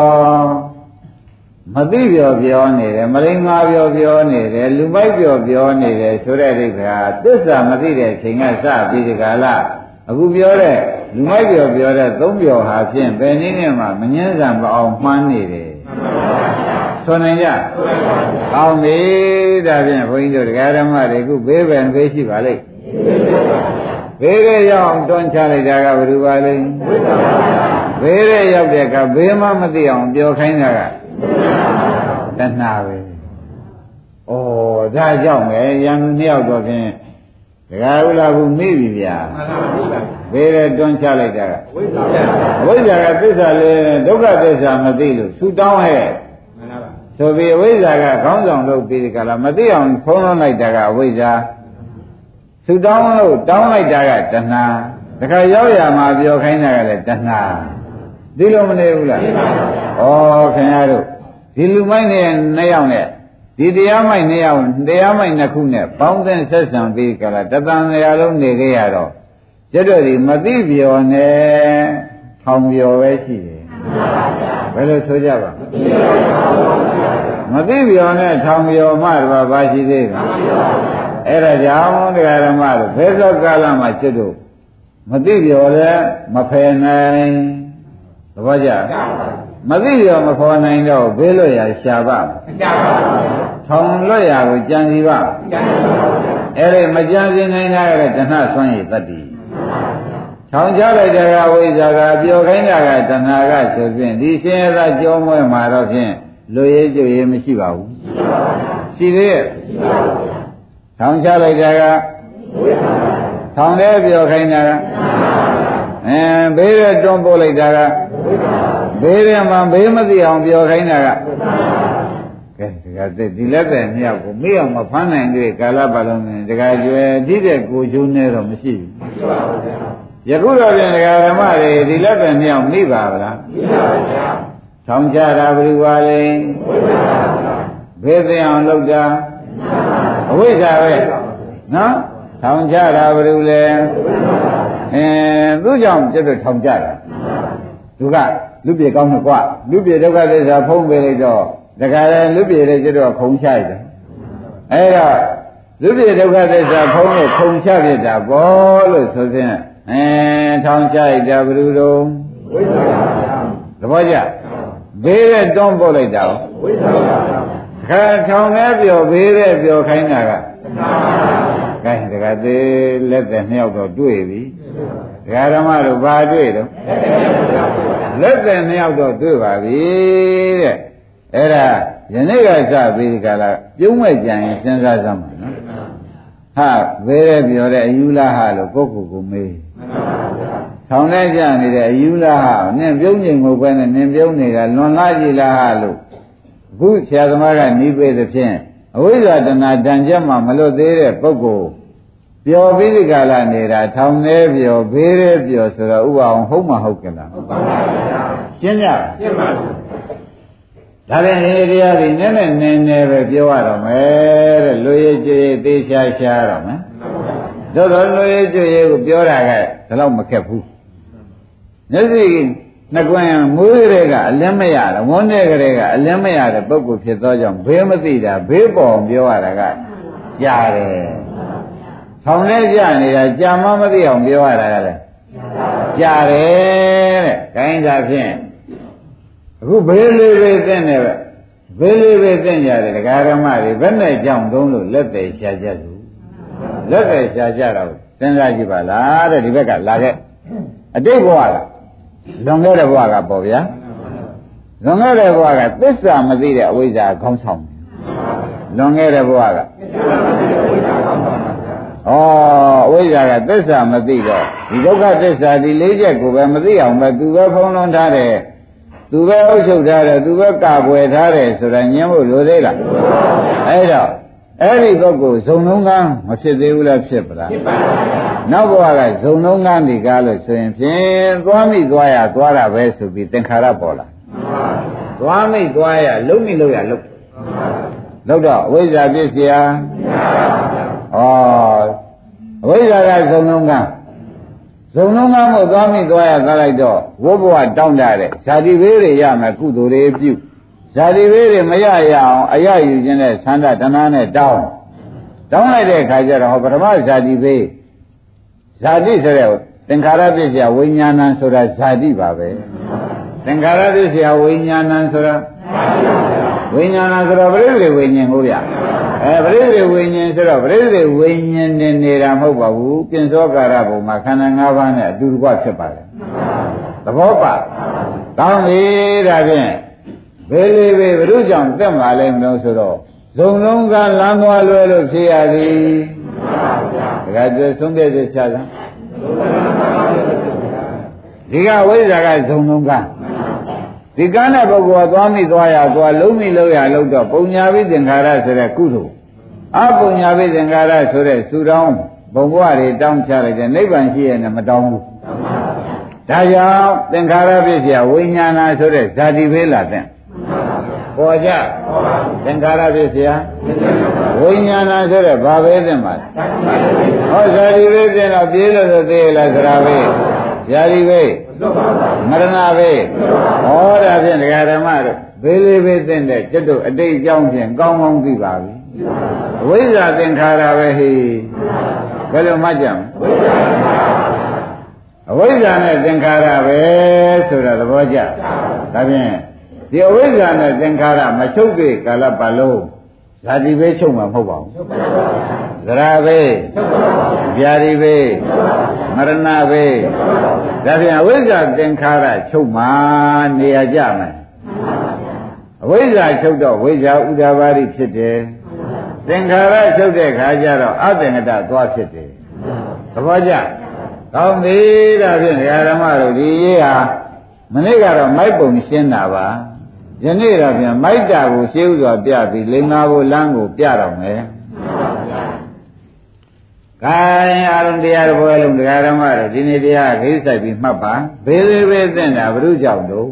မသိပြောနေတယ်မရင်းငါပြောနေတယ်လူပိုက်ပြောနေတယ်ဆိုတဲ့အိဗာသစ္စာမသိတဲ့ချိန်ကစပြီးဒီကလာအခုပြောတဲ့လူမိုက်ပြောတဲ့သုံးပြောဟာဖြင့်ဘယ်နည်းနဲ့မှမငင်းဆန်မအောင်မှန်းနေတယ်ဆိုနိုင်ကြကောင်းပြီဒါဖြင့်ဘုန်းကြီးတို့တရားဓမ္မတွေခုဘေးပင်ဘေးရှိပါလိမ့်ဘေးရဲ့ရောက်အောင်တွန်းချလိုက်တာကဘယ်လိုပါလိမ့်ဘေးရဲ့ရောက်တဲ့အခါဘေးမှမသိအောင်ပြောခိုင်းတာကတဏှာပဲဒါကြောင့်ပဲရံသူနှစ်ယောက်တော့ဖြင့်ဒကာဥလာဘူးမိပြီဗျာဘေးရဲ့တွန်းချလိုက်တာကဝိဇ္ဇာကသစ္စာလေးဒုက္ခသစ္စာမသိလို့ဆူတောင်းဟဲ့ဆိုပြီးအဝိဇ္ဇာကခေါင်းဆောင်လုပ်ပြီးဒီကလာမသိအောင်ဖုံးလွှမ်းလိုက်တာကအဝိဇ္ဇာဆူတောင်းလို့တောင်းလိုက်တာကတဏှာတခါရောက်ရမှာပြောခိုင်းတာကလည်းတဏှာဒီလိုမနေဘူးလားခင်ဗျားတို့ဒီလူမိုက်နဲ့နှစ်ယောက်နဲ့ဒီတရားမိုက်နှစ်ယောက်တရားမိုက်နှစ်ခုနဲ့ပေါင်းတဲ့ဆက်ဆံပြီးကြလားတသံရာလုံးနေခဲ့ရတော့ကျွတ်တို့ဒီမသိပြောနဲ့ထောင်ပြောပဲရှိတယ်ဘယ်လိုဆိုကြပါမသိပြောနဲ့ထောင်ပြောမှတော့ဘာရှိသေးလဲအဲ့ဒါကြောင့်တရားဓမ္မတို့ဘယ်သောကာလမှာကျွတ်တို့မသိပြောလဲမဖယ်နိုင်သဘောကျမသိပြောမခေါ်နိုင်တော့ဘေးလွတ်ရာရှားပါမရှားပါဘူးထောင်လွတ်ရာကိုကြံစီပါကြံစီပါအဲ့ဒီမကြံစီနိုင်တာကတဏှဆွမ်းရည်တတ္တိထောင်ကြလိုက်တဲ့ဝိဇ္ဇာကပျော်ခိုင်းတာကတဏှာကဆိုဖြင့်ဒီရှင်ရသကြောမွဲမှာတော့ဖြင့်လူရေးကြွရေးမရှိပါဘူးရှိသေးရဲ့ထောင်ချလိုက်တာကထောင်ထဲပျော်ခိုင်းတာကဘေးထဲတွန်းပို့လိုက်တာကဘေးထဲမှာဘေးမသိအောင်ပျော်ခိုင်းတာကကဲဒီလက်တဲ့နှစ်ယောက်ကိုမေ့အောင်မဖမ်းနိုင်သေးကာလပတ်လုံးနဲ့တခါကျွယ်တိတဲ့ကိုကျိုးနဲ့တော့မရှိဘူးမရှိပါဘူးဗျာယခုတော့ပြန်ဒကာဓမ္မတွေဒီလက်တဲ့နှစ်ယောက်မိပါဗလားမိပါပါဗျာထောင်ကြတာဘယ်လိုပါလဲဘေးသိအောင်လုပ်တာအဝိဇ္ဇာပဲနော်ထောင်ကြတာဘယ်လိုလဲသူ့ကြောင့်ကျတော့ထောင်ကြတာသူကလူပြေကောင်းတယ်ကွာလူပြေဒုက္ခသစ္စာဖုံးပေးလိုက်တော့တခါလဲလူပြေတဲ့ကျတော့ခုံချရတယ်အဲ့တော့လူပြေဒုက္ခသစ္စာဖုံးလို့ခုံချပြတာဘောလို့ဆိုဖြင့်ထောင်ချလိုက်တာဘယ်လိုတော့ဝိဇ္ဇာသဘောကျဘေးတဲ့တွန်းပို့လိုက်တာဝိဇ္ဇာခါထောင်နဲ့ပြောဘေးတဲ့ပြောခိုင်းတာကကဲတခါသေးလက်သက်နှစ်ယောက်တော့တွေ့ပြီဒကာဓမ္မတို့ဘာတွေ့တော့လက်သက်နှစ်ယောက်တော့တွေ့ပါပြီတဲ့အဲ့ဒါယနေ့ကစပြီးဒီကလာပြုံးမဲ့ကြံရင်စဉ်းစားစမ်းပါနော်ဟာဘယ်တဲ့ပြောတဲ့အယူလားဟာလို့ကိုယ့်ကိုယ်ကိုမေးထောင်ထဲကြနေတဲ့အယူလားဟာနင်ပြုံးချိန်မဟုတ်ပဲနဲ့နင်ပြုံးနေတာလွန်လားကြည်လားဟာလို့အခုဆရာသမားကနီးပေးသဖြင့်အဝိဇ္ဇာတဏ္ဍာတန်ကြမှာမလွတ်သေးတဲ့ပုဂ္ဂိုလ်ပျော်ပြီးဒီကလာနေတာထောင်ထဲပျော်ဘေးထဲပျော်ဆိုတော့ဥပအောင်ဟုတ်မဟုတ်ကလားဟုတ်ပါပါဘုရားရှင်းကြရှင်းပါဘူးဒါပြန်ဒီတရားတွေနည်းနည်းနည်းနည်းပဲပြောရတော့မယ်တဲ့လူရည်ကြည်သေးချာရှားတော့မယ်သို့တော်လူရည်ကြည်ကိုပြောတာကဒါတော့မခက်ဘူးမျက်စိနှကွင်းမွေးတွေကအလင်းမရတာဝန်းတဲ့ကလေးကအလင်းမရတဲ့ပုဂ္ဂိုလ်ဖြစ်သောကြောင့်ဘေးမသိတာဘေးပေါ်ပြောရတာကကြားတယ်ထောင်ထဲကြနေတာကြာမှမသိအောင်ပြောရတာကလည်းကြားတယ်တဲ့ခိုင်းတာဖြင့်အခုဘေးလေးပဲသိနေပဲဘေးလေးပဲသိကြတယ်ဒကာဓမ္မတွေဘယ်နဲ့ကြောင့်သုံးလို့လက်သေးရှာကြသူလက်သေးရှာကြတော့စဉ်းစားကြည့်ပါလားတဲ့ဒီဘက်ကလာခဲ့အတိတ်ဘဝကလွန်ခဲ့တဲ့ဘဝကပေါ့ဗျာလွန်ခဲ့တဲ့ဘဝကသစ္စာမသိတဲ့အဝိဇ္ဇာခေါင်းဆောင်လွန်ခဲ့တဲ့ဘဝကအဝိဇ္ဇာကသစ္စာမသိတော့ဒီဒုက္ခသစ္စာဒီ၄ချက်ကိုပဲမသိအောင်ပဲသူပဲဖုံးလွှမ်းထားတယ်သူပဲအုပ်ချုပ်ထားတယ်သူပဲကာကွယ်ထားတယ်ဆိုတာညင်းဖို့လိုသေးလားအဲ့တော့အဲ့ဒီပုဂ္ဂိုလ်ဇုံလုံးကမဖြစ်သေးဘူးလားဖြစ်ပါလားဖြစ်ပါဘူးနောက်ဘဝကဇုံလုံးကဒီကားလို့ဆိုရင်ဖြင့်သွားမိသွားရသွားတာပဲဆိုပြီးသင်္ခါရပေါ်လာသွားမိသွားရလုံးမိလို့ရလုံးတော့အဝိဇ္ဇာပြည့်စရာအဝိဇ္ဇာကဇုံလုံးကဇုံလုံးကမို့သွားမိသွားရသွားလိုက်တော့ဝိဘဝတောင်းတတဲ့ဇာတိဘေးတွေရမယ်ကုသိုလ်တွေပြုဇာတိဘေးတွေမရရအောင်အရယူခြင်းနဲ့သန္တာတဏှာနဲ့တောင်းလိုက်တဲ့အခါကျတော့ပထမဇာတိဘေးဇာတိဆိုတဲ့သင်္ခါရပစ္စယဝိညာဏံဆိုတာဇာတိပါပဲသင်္ခါရပစ္စယဝိညာဏံဆိုတာဝိညာဏဆိုတော့ပရိသေဝိညာဉ်ကိုဗျပရိသေဝိညာဉ်ဆိုတော့ပရိသေဝိညာဉ်နဲ့နေတာမဟုတ်ပါဘူးပြင်စောကာရဘုံမှာခန္ဓာ၅ပါးနဲ့အတူတကွဖြစ်ပါတယ်သဘောပါကောင်းပြီဒါဖြင့်ဘေးလေးပဲဘုရုကြောင့်တက်มาလဲမလို့ဆိုတော့ဇုံလုံးကလမ်းသွားလွယ်လို့ဖြစ်ရသည်ဒါကကျဆုံးတဲ့ချက်ချတာဒီကဝိဇ္ဇာကဇုံလုံးကဒီကနဲ့ပုဂ္ဂိုလ်ကသွားမိသွားရသွားလုံးမိလို့ရလို့တော့ပုံညာပိသင်္ခါရဆိုတဲ့ကုသိုလ်အပုံညာပိသင်္ခါရဆိုတဲ့စုတောင်းဘုံဘဝတွေတောင်းချလိုက်တဲ့နိဗ္ဗာန်ရှိရဲ့နဲ့မတောင်းဘူးဒါကြောင့်သင်္ခါရပစ္စယဝိညာဏဆိုတဲ့ဇာတိဘေးလာတဲ့ပေါ်ကြသင်္ခါရဖြစ်เสียဝိညာဏဆိုတဲ့ဘာပဲသင်ပါဟောဇာတိပဲသင်တော့ပြေးလို့ဆိုသေးလားသရာပဲဇာတိပဲမရဏပဲဟောဒါဖြင့်ဒကာဓမ္မတို့ဘေးလေးပဲသင်တဲ့ကျွတ်တို့အတိတ်အကြောင်းဖြင့်ကောင်းကောင်းသိပါပြီအဝိဇ္ဇာသင်္ခါရပဲဟိဘယ်လိုမှတ်ကြမအဝိဇ္ဇာနဲ့သင်္ခါရပဲဆိုတာသဘောကျဒါဖြင့်ဒီအဝိဇ္ဇာနဲ့သင်္ခါရမချုပ်သေးကာလပတ်လုံးဇာတိပဲချုပ်မှာမဟုတ်ပါဘူးသရပဲဗျာတိပဲမရဏပဲဒါဖြင့်အဝိဇ္ဇာသင်္ခါရချုပ်မှာနေရာကြမယ်အဝိဇ္ဇာချုပ်တော့ဝိဇ္ဇာဥဒ္ဒဘာတိဖြစ်တယ်သင်္ခါရချုပ်တဲ့ခါကျတော့အသင်္ကတသွားဖြစ်တယ်သဘောကျကောင်းပြီဒါဖြင့်ဓမ္မတို့ဒီရေးဟာမနေ့ကတော့မိုက်ပုံရှင်းတာပါယနေ့တော့ပြန်မိုက်တာကိုရှင်းဥစွာပြပြီးလိင်္ဂါဘုလမ်းကိုပြတော့မယ်ခိုင်းအာရုံတရားတော်ဘယ်လုံးတရားဓမ္မတို့ဒီနေ့တရားခိစ္စပြီးမှတ်ပါဘေးလေးပဲသင်တာဘုရုကြောင့်တို့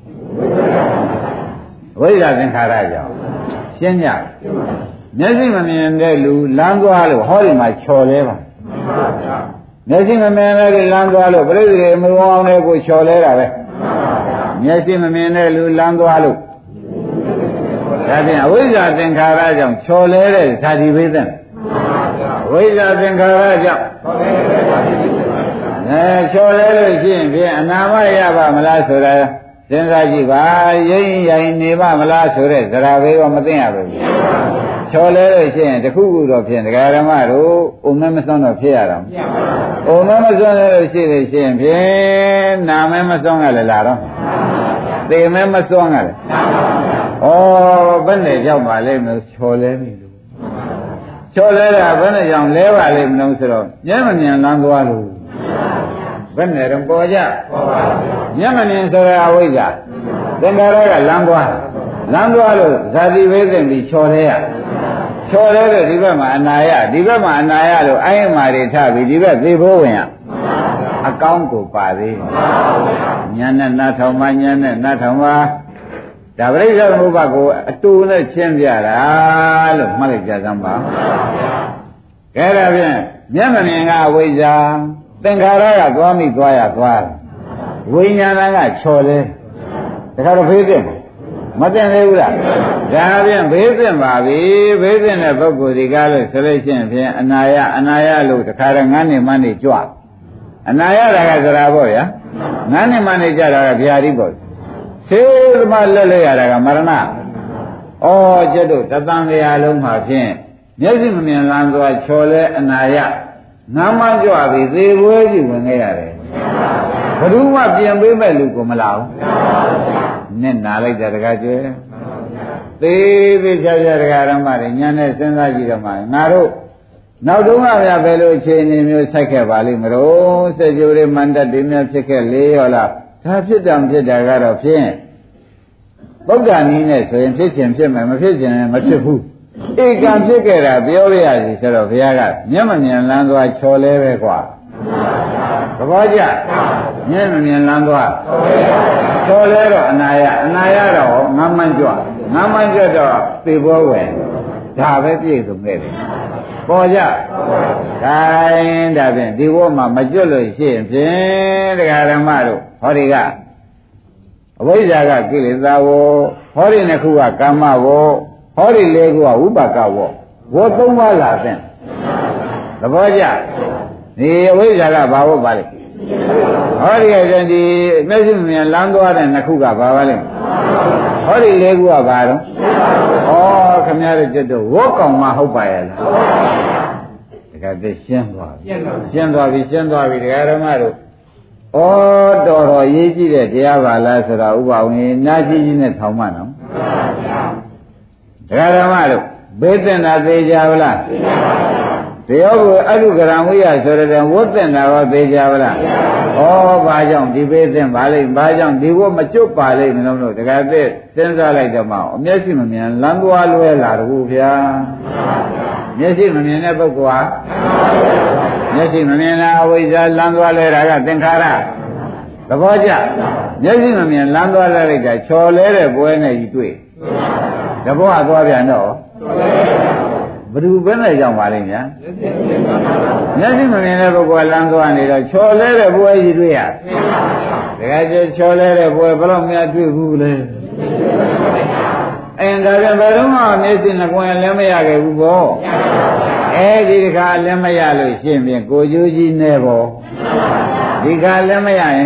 ဝိဇ္ဇာသင်္ခါရကြောင့်ရှင်းကြမျက်စိမမြင်တဲ့လူလမ်းသွားလို့ဟောဒီမှာချော်လဲပါမျက်စိမမြင်တဲ့လူလမ်းသွားလို့ပြိဿရေမဝအောင်လည်းကိုချော်လဲတာပဲမျက်စိမမြင်တဲ့လူလမ်းသွားလို့ဒါဖြင့်အဝိဇ္ဇာသင်္ခါရကြောင့်ချော်လဲတဲ့ဇာတိဝိသံဝိဇ္ဇာသင်္ခါရကြောင့်ချော်လဲလို့ရှိရင်ဖြင့်အနာမရပါမလားဆိုတာစဉ်းစားကြည့်ပါရိမ့်ရိုင်နေပါမလားဆိုတဲ့ဇရာဘေးတော့မသိရဘူးချော်လဲလို့ရှိရင်တခုခုတော့ဖြင့်ဒကာဓမ္မတို့အုံမဲမစွန်းတော့ဖြစ်ရတော့အုံမဲမစွန်းလို့ရှိလို့ရှိရင်ဖြင့်နာမဲမစွန်းကလည်းလာတော့သေမဲမစွန်းကလည်းဩဘယ်နဲ့ကြောက်ပါလိမ့်မလို့ချော်လဲပြီလို့ချော်လဲတာဘယ်နဲ့ကြောင့်လဲပါလိမ့်မလို့ဆိုတော့မျက်မမြင်လမ်းသွားလို့ဘယ်နဲ့တော့ပေါ်ကြမျက်မမြင်ဆိုတဲ့အဝိဇ္ဇာသင်္ခါရကလမ်းသွားလို့ဇာတိဝိသိမ့်ပြီးချော်လဲရချော်လဲလို့ဒီဘက်မှာအနာရဒီဘက်မှာအနာရလို့အိုင်းအမာတွေထပြီးဒီဘက်သေဖို့ဝင်ရအကောင်းကိုပါသေးညာနဲ့နားထောင်မှညာနဲ့နားထောင်မှဒါပရိစ္ဆေသမုပ္ပါကိုအတူနဲ့ရှင်းပြတာလို့မှတ်လိုက်ကြစမ်းပါကဲဒါဖြင့်မျက်မမြင်ကအဝိဇ္ဇာသင်္ခါရကသွားမိသွားရသွားဝိညာဏကချော်လဲဒါကတော့ဖေးသိမသိသေးဘူးလားဒါဖြင့်ဘေးသင့်ပါပြီဘေးသင့်တဲ့ပုဂ္ဂိုလ်ဒီကားလို့ဆိုလို့ရှိရင်ဖြင့်အနာယလို့တခါတော့ငန်းနေမှနေကြွအနာယတာကစရာပေါ့ဗျာငန်းနေမှနေကြတာကဗျာတိပေါ့သေသမလက်လက်ရတာကမရဏဩကျွတ်တို့တသံတရားလုံးမှာဖြင့်မျက်စိမမြင်လမ်းသွားချော်လဲအနာယငမ်းမကြွပြီသေပွဲကြီးဝင်ခဲ့ရတယ်ဘယ်သူမှပြင်ပေးမဲ့လူကိုမလာဘူးနဲ့နာလိုက်တာတကားကျွဲသေးသေးချာချာတကားဓမ္မတွေညာနဲ့စဉ်းစားကြည့်တော့မှငါတို့နောက်တုန်းကဗျာဘယ်လိုအခြေအနေမျိုးစိုက်ခဲ့ပါလိမ့်မလို့စကြဝဠာမန္တတွေများဖြစ်ခဲ့လေဟောလားဒါဖြစ်တာကတော့ဖြင့်ပုဂ္ဂာနည်းနဲ့ဆိုရင်ဖြစ်ခြင်းဖြစ်မယ်မဖြစ်ခြင်းမဖြစ်ဘူးဧကံဖြစ်ခဲ့တာပြောရရစီဆိုတော့ဘုရားကမျက်မမြင်လမ်းသွားချော်လဲပဲကွာသဘောကျမျက်မမြင်လမ်းသွားချော်လဲတော့အနာယတော့ငမ်းမကြွတော့သေဘောဝင်ဒါပဲပြည့်စုံခဲ့တယ်ပေါ်ကြခိုင်းဒါဖြင့်ဒီဘောမှာမကျွတ်လို့ရှိရင်ဖြင့်တရားဓမ္မတို့ဟောဒီကအဝိဇ္ဇာကကိလေသာဝဟောဒီနှစ်ခုကကာမဝဟောဒီလေးခုကဝိပါကဝသုံးပါးလာတဲ့သဘောကျဒီအဝိဇ္ဇာကဘာဝပါလဲဟောဒီကဒီမျက်စိမြင်လမ်းသွားတဲ့နှစ်ခုကဘာပါလဲဟောဒီလေးခုကဘာတော့ဩခမည်းတော်ဝတ်ကောင်မှဟုတ်ပါရဲ့လားတခါတည်းရှင်းသွားပြီတရားဓမ္မတို့ဩတော်ရေးကြည့်တဲ့တရားပါလားဆိုတာဥပဝင်နာကြည့်နဲ့ထောင်မှနော်တရားဓမ္မတို့ဘေးသင်တာသေးကြပါလားတရားကိုအတုကရံဝိယဆိုတဲ့ဝတ်သင်တာရောသေးကြပါလားဘာကြောင့်ဒီဘေးသင်ပါလိမ့်ဘာကြောင့်ဒီဝတ်မကျွတ်ပါလိမ့်မလို့တခါတည်းစဉ်းစားလိုက်တော့မှအမျက်ရှိမမြင်လမ်းသွားလွဲလာတော့ဗျာမျက်ရှိမမြင်တဲ့ပုဂ္ဂိုလ်ဟာမျက်စိမမြင်တာအဝိဇ္ဇာလမ်းသွားလဲတာကသင်္ခါရသဘောကျမျက်စိမမြင်လမ်းသွားလဲလိုက်တာချော်လဲတဲ့ပွဲနဲ့ကြီးတွေ့တဘောကသွားပြန်တော့ဘယ်သူပဲနဲ့ကြောင့်ပါလိမ့်များမျက်စိမမြင်တဲ့ပုဂ္ဂိုလ်လမ်းသွားနေတော့ချော်လဲတဲ့ဘွယ်ကြီးတွေ့ရတကယ်ကျချော်လဲတဲ့ဘွယ်ဘယ်တော့မှတွေ့ဘူးလေဒါပြန်ဘယ်တော့မှမျက်စိနှကွယ်လည်းမရခဲ့ဘူးပေါ့ဒီတခါလည်းမရလို့ရှင်းပြင်ကိုကျိုးကြီးနဲ့ပေါ့ဒီခါလည်းမရရင်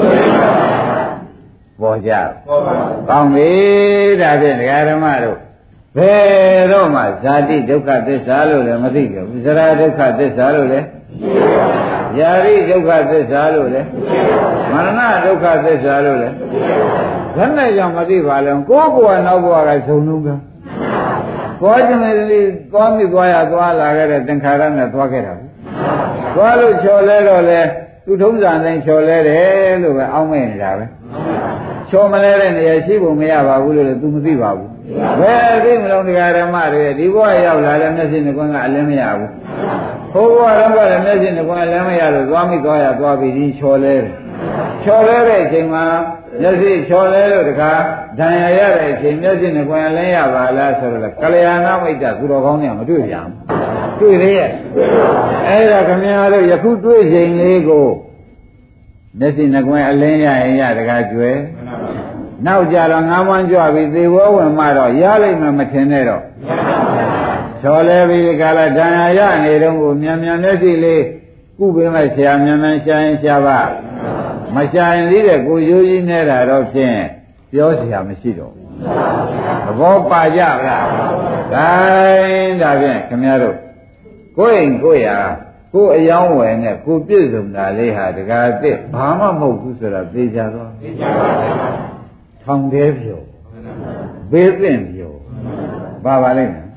ပေါ်ကြကောင်းပြီဒါဖြင့်ဒကာဓမ္မတို့ဘယ်တော့မှဇာတိဒုက္ခသစ္စာလို့လည်းမသိကြဘူးဇရာဒုက္ခသစ္စာလို့လည်းယာရိဒုက္ခသစ္စာလို့လည်းမရဏဒုက္ခသစ္စာလို့လည်းဘယ်နဲ့ကြောင့်မသိပါလဲကိုယ်ကနောက်ဘဝကဇုံလုံးကသွားခြင်းလေသွားမိသွားရသွားလာခဲ့တဲ့သင်္ခါရနဲ့သွားခဲ့တာဘူးသွားလို့ချော်လဲတော့လေသူထုံးစံတိုင်းချော်လဲတယ်လို့ပဲအောင်းမဲ့နေတာပဲချော်မလဲတဲ့နေရာရှိဖို့မရပါဘူးလို့လည်း तू မသိပါဘူးဘယ်သိမလို့တရားဓမ္မတွေဒီဘဝရောက်လာတဲ့မျက်စိနှကွန်းကအလင်းမရဘူးဟိုဘဝတော့ကလည်းမျက်စိနှကွန်းအလင်းမရလို့သွားမိသွားရသွားပြီးဒီချော်လဲတယ်ချော်လဲတဲ့အချိန်မှာမျက်စိချော်လဲလို့တခါဒဏ်ရာရတဲ့အချိန်မျက်စိနှကွန်းအလင်းရပါလားဆိုတော့ကလျာဏမိတ်တသူတော်ကောင်းတွေကမတွေ့ပြန်တွေ့သေးရဲ့အဲ့ဒါခမည်းတော်ယခုတွေ့ချိန်လေးကိုမျက်စိနှကွန်းအလင်းရရင်ရတခါကျွဲနောက်ကြတော့ငါးမွန်းကြွပြီးသေဘောဝင်မှတော့ရလိမ့်မယ်မထင်နဲ့တော့ချော်လဲပြီးဒီကလာဒဏ်ရာရနေတော့ကိုမြန်မြန်မျက်စိလေးကုပေးမဲ့ဆရာမြန်မြန်ရှာရင်ရှာပါမရှာရင်သေးတဲ့ကိုရိုးကြီးနေတာတော့ဖြင့်ပြောเสียမရှိတော့ဘူးသဘောပါကြလားဒါဖြင့်ခင်ဗျားတို့ကိုယ်ရင်ကိုယ်ရာကိုယ်အယောင်းဝယ်နဲ့ကိုပြည့်စုံတာလေးဟာတကားအစ်ဘာမှမဟုတ်ဘူးဆိုတာသိကြတော့သိကြပါဘူးထောင်သေးပြောဘေးသင့်ပြောပါလိမ့်မယ်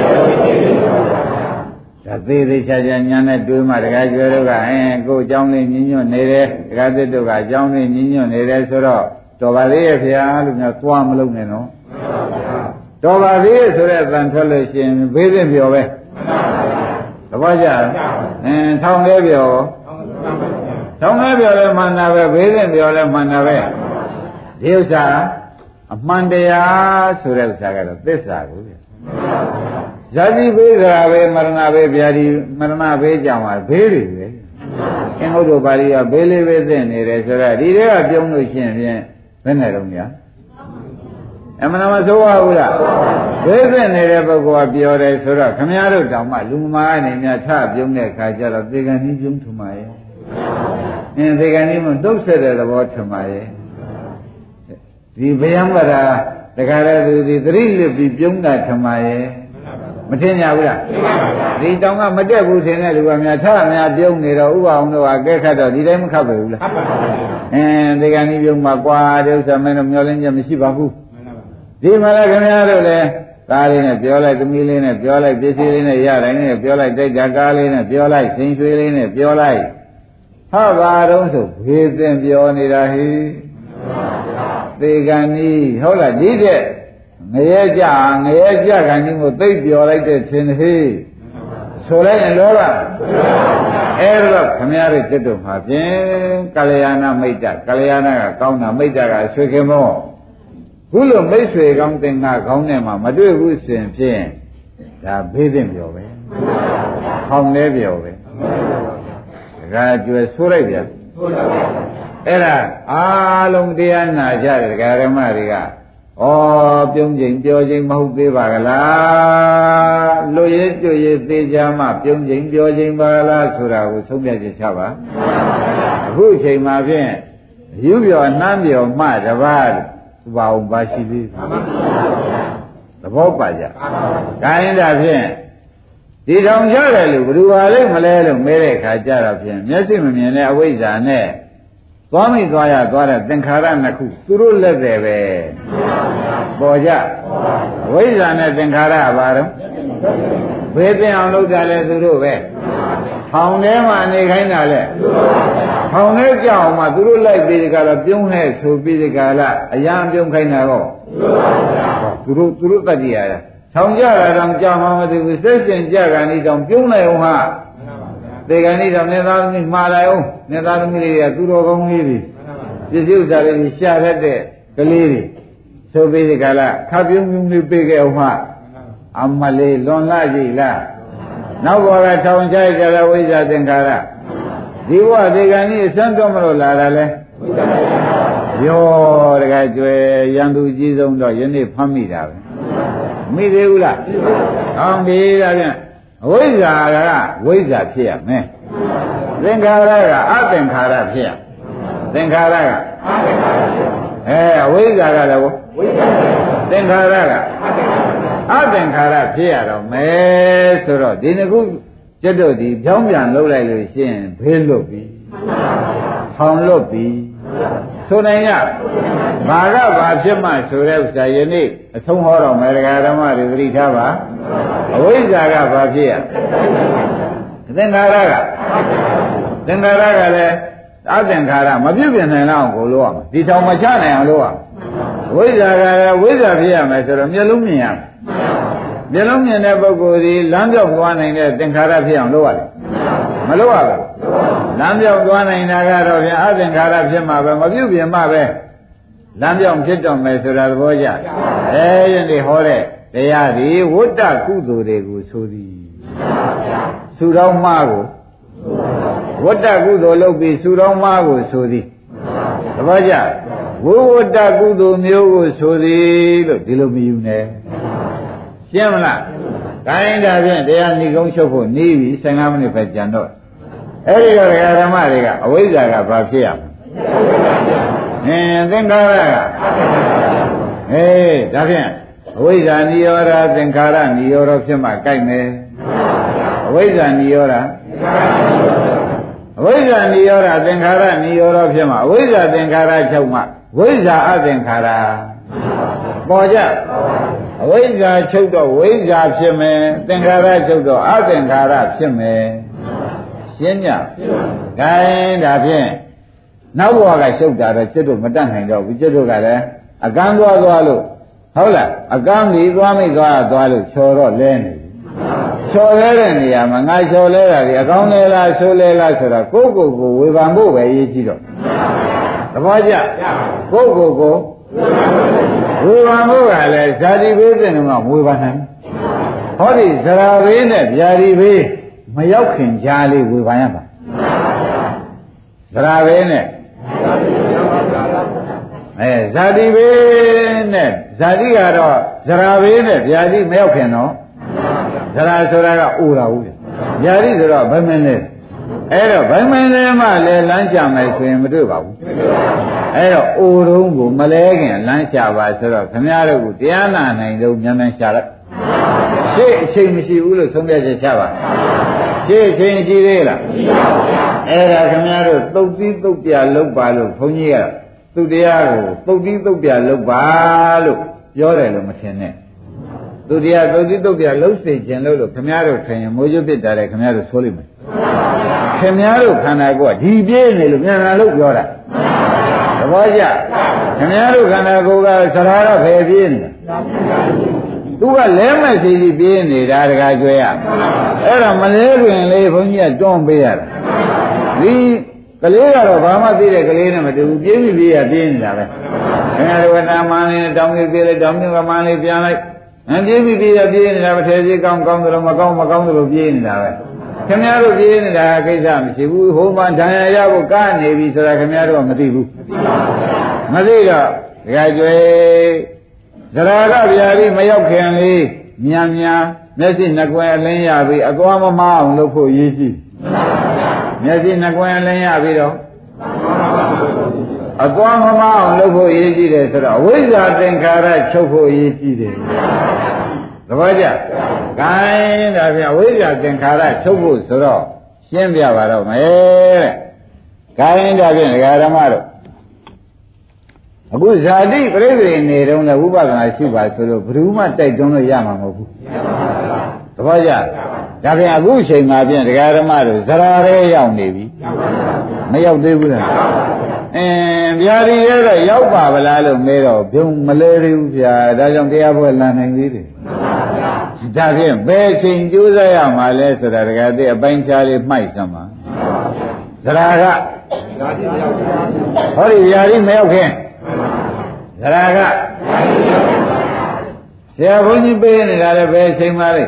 ဒါသေးသေးချာချာညာနဲ့တွေးမှတကားကျွဲတို့ကကိုယ်အကြောင်းလေးညညွတ်နေတယ်တကားသစ်တို့ကအကြောင်းလေးညညွတ်နေတယ်ဆိုတော့တော်ပါသေးရဲ့ဖေဟာလို့များသွားမလုပ်နဲ့နော်တော်ပါသေးရဲ့ဆိုတဲ့အတန်ထွက်လို့ရှိရင်ဘေးသင့်ပြောပဲသဘောကျထောင်သေးပြောထောင်သေးပြောလဲမှန်တာပဲဘေးသင့်ပြောလဲမှန်တာပဲဒီဥစ္စာအမှန်တရားဆိုတဲ့ဥစ္စာကတော့သစ္စာကိုပြဇာတိဘေးကရာပဲမရဏဘေးဗျာဒီမရဏဘေးကြောင့်ပါဘေးတွေပဲအင်္ဂုတ္တပါဠိကဘေးလေးပဲသိနေတယ်ဆိုတော့ဒီတွေကပြုံးလို့ရှိရင်ဖြင့်ဘယ်နဲ့တော့ညာအမှန်မဆိုးပါဘူးလားဘေးသိနေတဲ့ပုဂ္ဂိုလ်ကပြောတယ်ဆိုတော့ခမည်းတော်တောင်မှလူမာအနေနဲ့ထပြုံးတဲ့အခါကျတော့သေကံကြီးပြုံးထမရဲ့သေကံကြီးမတုတ်ဆက်တဲ့သဘောထမရဲ့ဒီဗယံဝရာတခါလဲသူဒီသတိလစ်ပြီးပြုံးတာထမရဲ့မထင်ကြဘူးလားဒီတောင်ကမတက်ဘူးထင်တဲ့လူကများထများပြုံးနေတော့ဥပအောင်တော့အကဲခတ်တော့ဒီတိုင်းမခတ်ပဲဘူးလားဒီကနေ့ပြုံးမှာကွာတဲ့ဥစ္စာမင်းတို့မျောလင်းချက်မရှိပါဘူးဒီမှာလည်းခင်ဗျားတို့လည်းကားလေးနဲ့ပြောလိုက်သမီးလေးနဲ့ပြောလိုက်ပစ္စည်းလေးနဲ့ရတိုင်းနဲ့ပြောလိုက်တိုက်တာကားလေးနဲ့ပြောလိုက်စိန်ရွှေလေးနဲ့ပြောလိုက်ဟာပါတော့ဆိုဘေးသင်ပြောနေတာဟိသေကံကြီးဟုတ်လားဒီတဲ့ငရဲကြခံကြီးကိုသိပ်ပြောလိုက်တဲ့သင်ဟိဆိုလိုက်ရင်လောကအဲ့တော့ခမရတဲ့จิตတို့မှာဖြင့်ကာလျာဏမိတ်တကာလျာဏကကောင်းတာမိတ်တကဆွေခင်မောခုလိုမိတ်ဆွေကောင်းတင်ကကောင်းတဲ့မှာမတွေ့ဘူးဆိုရင်ဖြင့်ဒါဘေးသင့်ပြောပဲဟောင်းလဲပြောပဲဒါကကျွယ်ဆိုးလိုက်ပြန်အဲ့ဒါအားလုံးတရားနာကြတယ်ဒကာရမတွေကဩပြုံးချိန်ပြောချိန်မဟုတ်သေးပါကလားလွရဲကျွရဲသေးကြမှပြုံးချိန်ပြောချိန်ပါလားဆိုတာကိုသုံးပြချက်ချပါအခုအချိန်မှာဖြင့်ယူပြောနှမ်းပြောမှတပါးဘာအောင်ပါရှိသေးသဘောပါကြဒါရင်ဒါဖြင့်ဒီထောင်ကြတယ်လို့ဘယ်သူပါလဲမလဲလို့မဲတဲ့ခါကြတော့ဖြင့်မျက်စိမမြင်တဲ့အဝိဇ္ဇာနဲ့သွားမိသွားရသွားတဲ့သင်္ခါရနှစ်ခုသူတို့လက်တယ်ပဲပေါ်ကြဝိဇ္ဇာနဲ့သင်္ခါရဘာတော့ဘေးသိအောင်လုပ်ကြလဲသူတို့ပဲထောင်ထဲမှာနေခိုင်းတာလဲထောင်ထဲကြောက်မှသူတို့လိုက်ပြီးဒီကလာပြုံးနဲ့ဆိုပြီးဒီကလာအရန်ပြုံးခိုင်းတာတော့သူတို့တတ်ကြရတာထောင်ကြတာတော့ကြောက်မှမသိဘူးစိတ်ရှင်ကြကန်ဤတောင်ပြုံးလိုက်အောင်ဟာသေကံဤတောင်နေသားသမီးမှားလိုက်အောင်နေသားသမီးတွေကသူတော်ကောင်းလေးတွေပစ္စည်းဥစ္စာတွေရှာတတ်တဲ့ကလေးတွေဆိုပြီးဒီကလာခပ်ပြုံးပြုံးလေးပြေးခဲ့အောင်မှအမလေးလွန်လာကြည့်လားနောက်ဘောကထောင်ချကြတဲ့ဝိဇ္ဇာသင်္ခါရဒီဘဝဒီကံကြီးအစမ်းတော့မလို့လာတာလဲရောတကယ်ကျွဲရန်သူကြီးဆုံးတော့ယနေ့ဖမ်းမိတာပဲမိသေးဘူးလားဟောပြီဒါဖြင့်အဝိဇ္ဇာကဝိဇ္ဇာဖြစ်ရမယ်သင်္ခါရကအသင်္ခါရဖြစ်ရသင်္ခါရကအသင်္ခါရဖြစ်အဝိဇ္ဇာကလည်းဝိဇ္ဇာသင်္ခါရကအသင်္ခါရဖြစ်ရတော့မယ်ဆိုတော့ဒီနှစ်ခုကျွတ်တို့ဒီဖြောင်းပြန်လှုပ်လိုက်လို့ရှိရင်ဘေးလွတ်ပြီထောင်လွတ်ပြီဆိုနိုင်ရဘာကဘာဖြစ်မှဆိုတဲ့ဥစ္စာယနေ့အဆုံးဟောတော်မယ်ဓမ္မတွေသတိထားပါအဝိဇ္ဇာကဘာဖြစ်ရသင်္ခါရကသင်္ခါရကလည်းအသင်္ခါရမပြုတ်ပြင်နိုင်တော့ကိုလို့ရမှာဒီထောင်မချနိုင်အောင်လို့ရဝိဇ္ဇာကလည်းဝိဇ္ဇာဖြစ်ရမယ်ဆိုတော့မျက်လုံးမြင်ရမယ်မျက်လုံးမြင်တဲ့ပုဂ္ဂိုလ်ဒီလမ်းပြောက်သွားနိုင်တဲ့သင်္ခါရဖြစ်အောင်လုပ်ရတယ်မလုပ်ရဘူးလမ်းပြောက်သွားနိုင်တာကတော့ဗျာအသင်္ခါရဖြစ်မှာပဲမပြုတ်ပြင်မှာပဲလမ်းပြောက်ဖြစ်တော့မယ်ဆိုတာသဘောကျယနေ့ဟောတဲ့တရားဒီဝတ္တကုသိုလ်တွေကိုဆိုသည်သုတော်မှားကိုဝတ္တကုသိုလ်လုပ်ပြီးသုတော်မှားကိုဆိုသည်သဘောကျဝဝတ္တကုသိုလ်မျိုးကိုဆိုသည်လို့ဒီလိုမယူနဲ့ရှင်းမလားခိုင်းတာဖြင့်တရားဏီကုန်းချုပ်ဖို့နေပြီ15မိနစ်ပဲကြံတော့အဲ့ဒီတော့ဓမ္မတွေကအဝိဇ္ဇာကဘာဖြစ်ရမလဲသင်္ခါရကဒါဖြင့်အဝိဇ္ဇာနိရောဓသင်္ခါရနိရောဓဖြစ်မှကြိုက်မယ်အဝိဇ္ဇာနိရောဓအဝိဇ္ဇာနိရောဓသင်္ခါရနိရောဓဖြစ်မှအဝိဇ္ဇာသင်္ခါရချုပ်မှဝိဇ္ဇာအသင်္ခါရပေါ်ကြအဝိဇ္ဇာချုပ်တော့ဝိဇ္ဇာဖြစ်မယ်သင်္ခါရချုပ်တော့အသင်္ခါရဖြစ်မယ်ရှင်းညခိုင်းဒါဖြင့်နောက်ဘဝကရှုပ်တာတော့ကျွတ်တို့မတတ်နိုင်တော့ဘူးကျွတ်တို့ကလည်းအကန်းသွားလို့ဟုတ်လားအကန်းပြီးသွားမိသွားလို့ချော်တော့လဲနေချော်လဲတဲ့နေရာမှာငါချော်လဲတာဒီအကောင်းလဲလားဆိုးလဲလားဆိုတော့ကိုယ့်ကိုယ်ဝေဖန်ဖို့ပဲရေးကြည့်တော့သဘောကျကိုယ့်ကိုယ်ဝေဖန်ဖို့ကလည်းဇာတိဘေးတဲ့ကဝေဖန်နိုင်ဟောဒီဇရာဘေးနဲ့ဗျာတိဘေးမရောက်ခင်ကြားလေးဝေဖန်ရမှာဇရာဘေးနဲ့ဇာတိဘေးနဲ့ဇာတိကတော့ဇရာဘေးနဲ့ဗျာတိမရောက်ခင်တော့ဇရာဆိုတာကအိုတာဟုတ်ဗျာတိဆိုတော့ဗိမင်းလေးအဲ့တော့ဗိမင်းလေးမှလည်းလမ်းချမယ်ဆိုရင်မတွေ့ပါဘူးအဲ့တော့အိုတုံးကိုမလဲခင်လမ်းချပါဆိုတော့ခမည်းတော်ကတရားနာနိုင်လို့မြန်မြန်ရှာလိုက်ရှေ့အချိန်မရှိဘူးလို့ဆုံးဖြတ်ချက်ချပါရှေ့အချိန်ရှိသေးလားရှိပါဘူးဗျာအဲ့ဒါခမည်းတော်သုတ်တိသုတ်ပြလုပ်ပါလို့ဘုန်းကြီးကသူတရားကိုသုတ်တိသုတ်ပြလုပ်ပါလို့ပြောတယ်လို့မထင်နဲ့သူတရားသုတ်တိသုတ်ပြလုပ်စေခြင်းလို့ခမည်းတော်ထင်ရင်မိုးရွတ်ပြတာလေခမည်းတော်ဆိုလိမ့်မယ်ခင်ဗျားတို့ခန္ဓာကိုယ်ကဒီပြေးနေလို့မြန်မြန်လို့ပြောတာသဘောကျခင်ဗျားတို့ခန္ဓာကိုယ်ကသရာတော့ဖယ်ပြေးနေတာသူကလဲမဲ့စီစီပြေးနေတာတကားကျွဲရအဲ့ဒါမလဲတွင်လေးဘုန်းကြီးကတွန်းပေးရတာဒီကလေးကတော့ဘာမှသိတဲ့ကလေးနဲ့မတူဘူးပြေးပြီးပြေးရပြေးနေတာပဲခင်ဗျားတို့ကတာမန်လေးတောင်းပြီးပြေးလိုက်တောင်းပြီးကမန်လေးပြန်လိုက်ပြေးပြီးပြေးရပြေးနေတာမထဲပြေးကောင်းကောင်းတယ်လို့မကောင်းမကောင်းတယ်လို့ပြေးနေတာပဲခင်ဗျားတို့ပြေးနေတာကိစ္စမရှိဘူးဟိုမှဒဏ်ရာရဖို့ကနေပြီဆိုတာခင်ဗျားတို့ကမသိဘူးမသိတော့ဒကာကျွေသရကဗျာတိမရောက်ခင်လေးမြန်မြန်မျက်စိနှကွယ်အလင်းရပြီးအသွားမမအောင်လုပ်ဖို့ရည်ရှိမျက်စိနှကွယ်အလင်းရပြီးတော့အသွားမမအောင်လုပ်ဖို့ရည်ရှိတယ်ဆိုတော့ဝိဇ္ဇာသင်္ခါရချုပ်ဖို့ရည်ရှိတယ်သဘောကျ။ဂိုင်းဒါဖြင့်ဝိဇ္ဇာသင်္ခါရချုပ်ဖို့ဆိုတော့ရှင်းပြပါတော့မယ်။ဂိုင်းဒါဖြင့်ဒကာဓမ္မတို့အခုဇာတိပြိဋိနိနေတုန်းလည်းဝိပဿနာရှိပါဆိုလို့ဘယ်သူမှတိုက်တွန်းလို့ရမှာမဟုတ်ဘူး။သဘောကျ။ဒါဖြင့်အခုအချိန်မှာဖြင့်ဒကာဓမ္မတို့ဇရာရဲရောက်နေပြီ။မရောက်သေးဘူးလား။ဗျာဒီရဲတော့ရောက်ပါဗလားလို့မေးတော့ဘုံမလဲသေးဘူးဗျာဒါကြောင့်တရားပွဲလန်နိုင်သေးတယ်ဒါဖြင့်ဘယ်ချိန်ကြိုးစားရမှာလဲဆိုတာတကယ်တည်းအပိုင်းခြားလေးမှိုက်စမ်းပါသရာကဟောဒီဗျာဒီမရောက်ခင်သရာကဆရာဘုန်းကြီးပေးနေတာလည်းပဲအချိန်မှလေ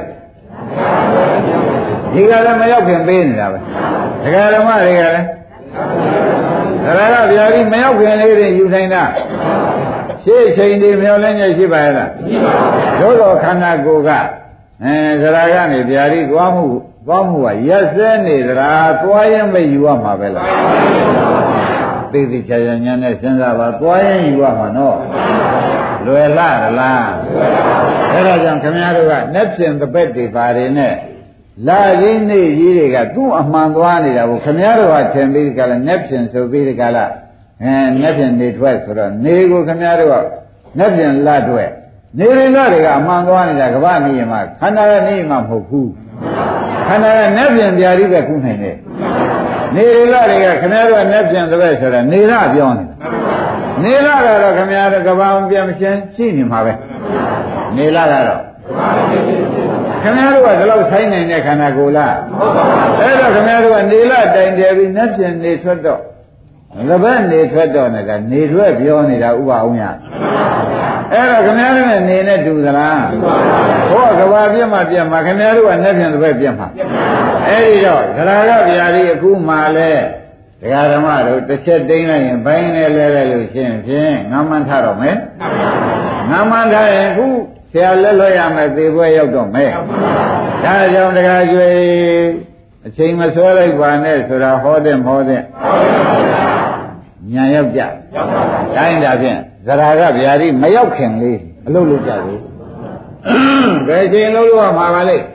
ဒီကလည်းမရောက်ခင်ပေးနေတာပဲဒကာဓမ္မတွေကလည်းဒရာကဗျာဒီမရောက်ခင်လေးတွေယူနိုင်တာရှေ့ချိန်ဒီမျောလင်းနေရှိပါရဲ့လားရှိပါဘူးတို့တော့ခန္ဓာကိုယ်ကဒရာကနေဗျာဒီသွားမှုကရက်စဲနေသလားသွားရင်မယူရမှာပဲလားသိသိချာချာညာနဲ့စဉ်းစားပါသွားရင်ယူရမှာနော်လွယ်လားလားအဲဒါကြောင့်ခင်ဗျားတို့ကနဲ့ပြင်တပည့်တွေပါတယ်နဲ့လာကြီးနေကြီးတွေကသူ့အမှန်သွားနေတာကိုခင်ဗျားတို့ကထင်ပြီးကြလားနဲ့ပြင်ဆိုပြီးကြလားနဲ့ပြင်နေထွက်ဆိုတော့နေကိုခင်ဗျားတို့ကနဲ့ပြင်လာတွေ့နေရင်းတွေကအမှန်သွားနေတာကမ္ဘာနေရမှာခန္ဓာရဲ့နေမှာမဟုတ်ဘူးခန္ဓာရဲ့နဲ့ပြင်ပြာတိပဲခုနိုင်တယ်နေရင်းတွေကခင်ဗျားတို့ကနဲ့ပြင်တပည့်ဆိုတာနေရပြောနေတာနေရကတော့ခင်ဗျားတို့ကဘာမှပြန်မရှင်းရှိနေမှာပဲနေရကတော့ခင်ဗျားတို့ကဒီလောက်ဆိုင်နိုင်တဲ့ခန္ဓာကိုယ်လားအဲ့တော့ခင်ဗျားတို့ကနေလတိုင်တယ်ပြီးနှက်ပြင်နေထွက်တော့ငဘက်နေထွက်တော့နေတာနေထွက်ပြောနေတာဥပအောင်ရအဲ့တော့ခင်ဗျားတို့နဲ့နေနဲ့တူသလားဟောကဘာပြတ်မှပြတ်မှခင်ဗျားတို့ကနှက်ပြင်တစ်ပတ်ပြတ်မှအဲ့ဒီတော့သရဂဗျာတိအခုမှလဲဒကာဓမ္မတို့တစ်ချက်တိမ့်လိုက်ရင်ဘိုင်းနဲ့လဲလိုက်လို့ရှင်းဖြင့်ငါမှန်းထားတော့မယ်ငါမှန်းထားရင်အခုဆရာလက်လွတ်ရမယ်သေပွဲရောက်တော့မယ်ဒါကြောင့်တခါကျွေအချိန်မဆွဲလိုက်ပါနဲ့ဆိုတာဟောတဲ့မဟောတဲ့ညာရောက်ကြတိုင်းဒါဖြင့်ဇရာကဗျာတိမရောက်ခင်လေးအလုပ်လုပ်ကြလို့ဘယ်ချိန်လုပ်လို့မှာပါလိမ့်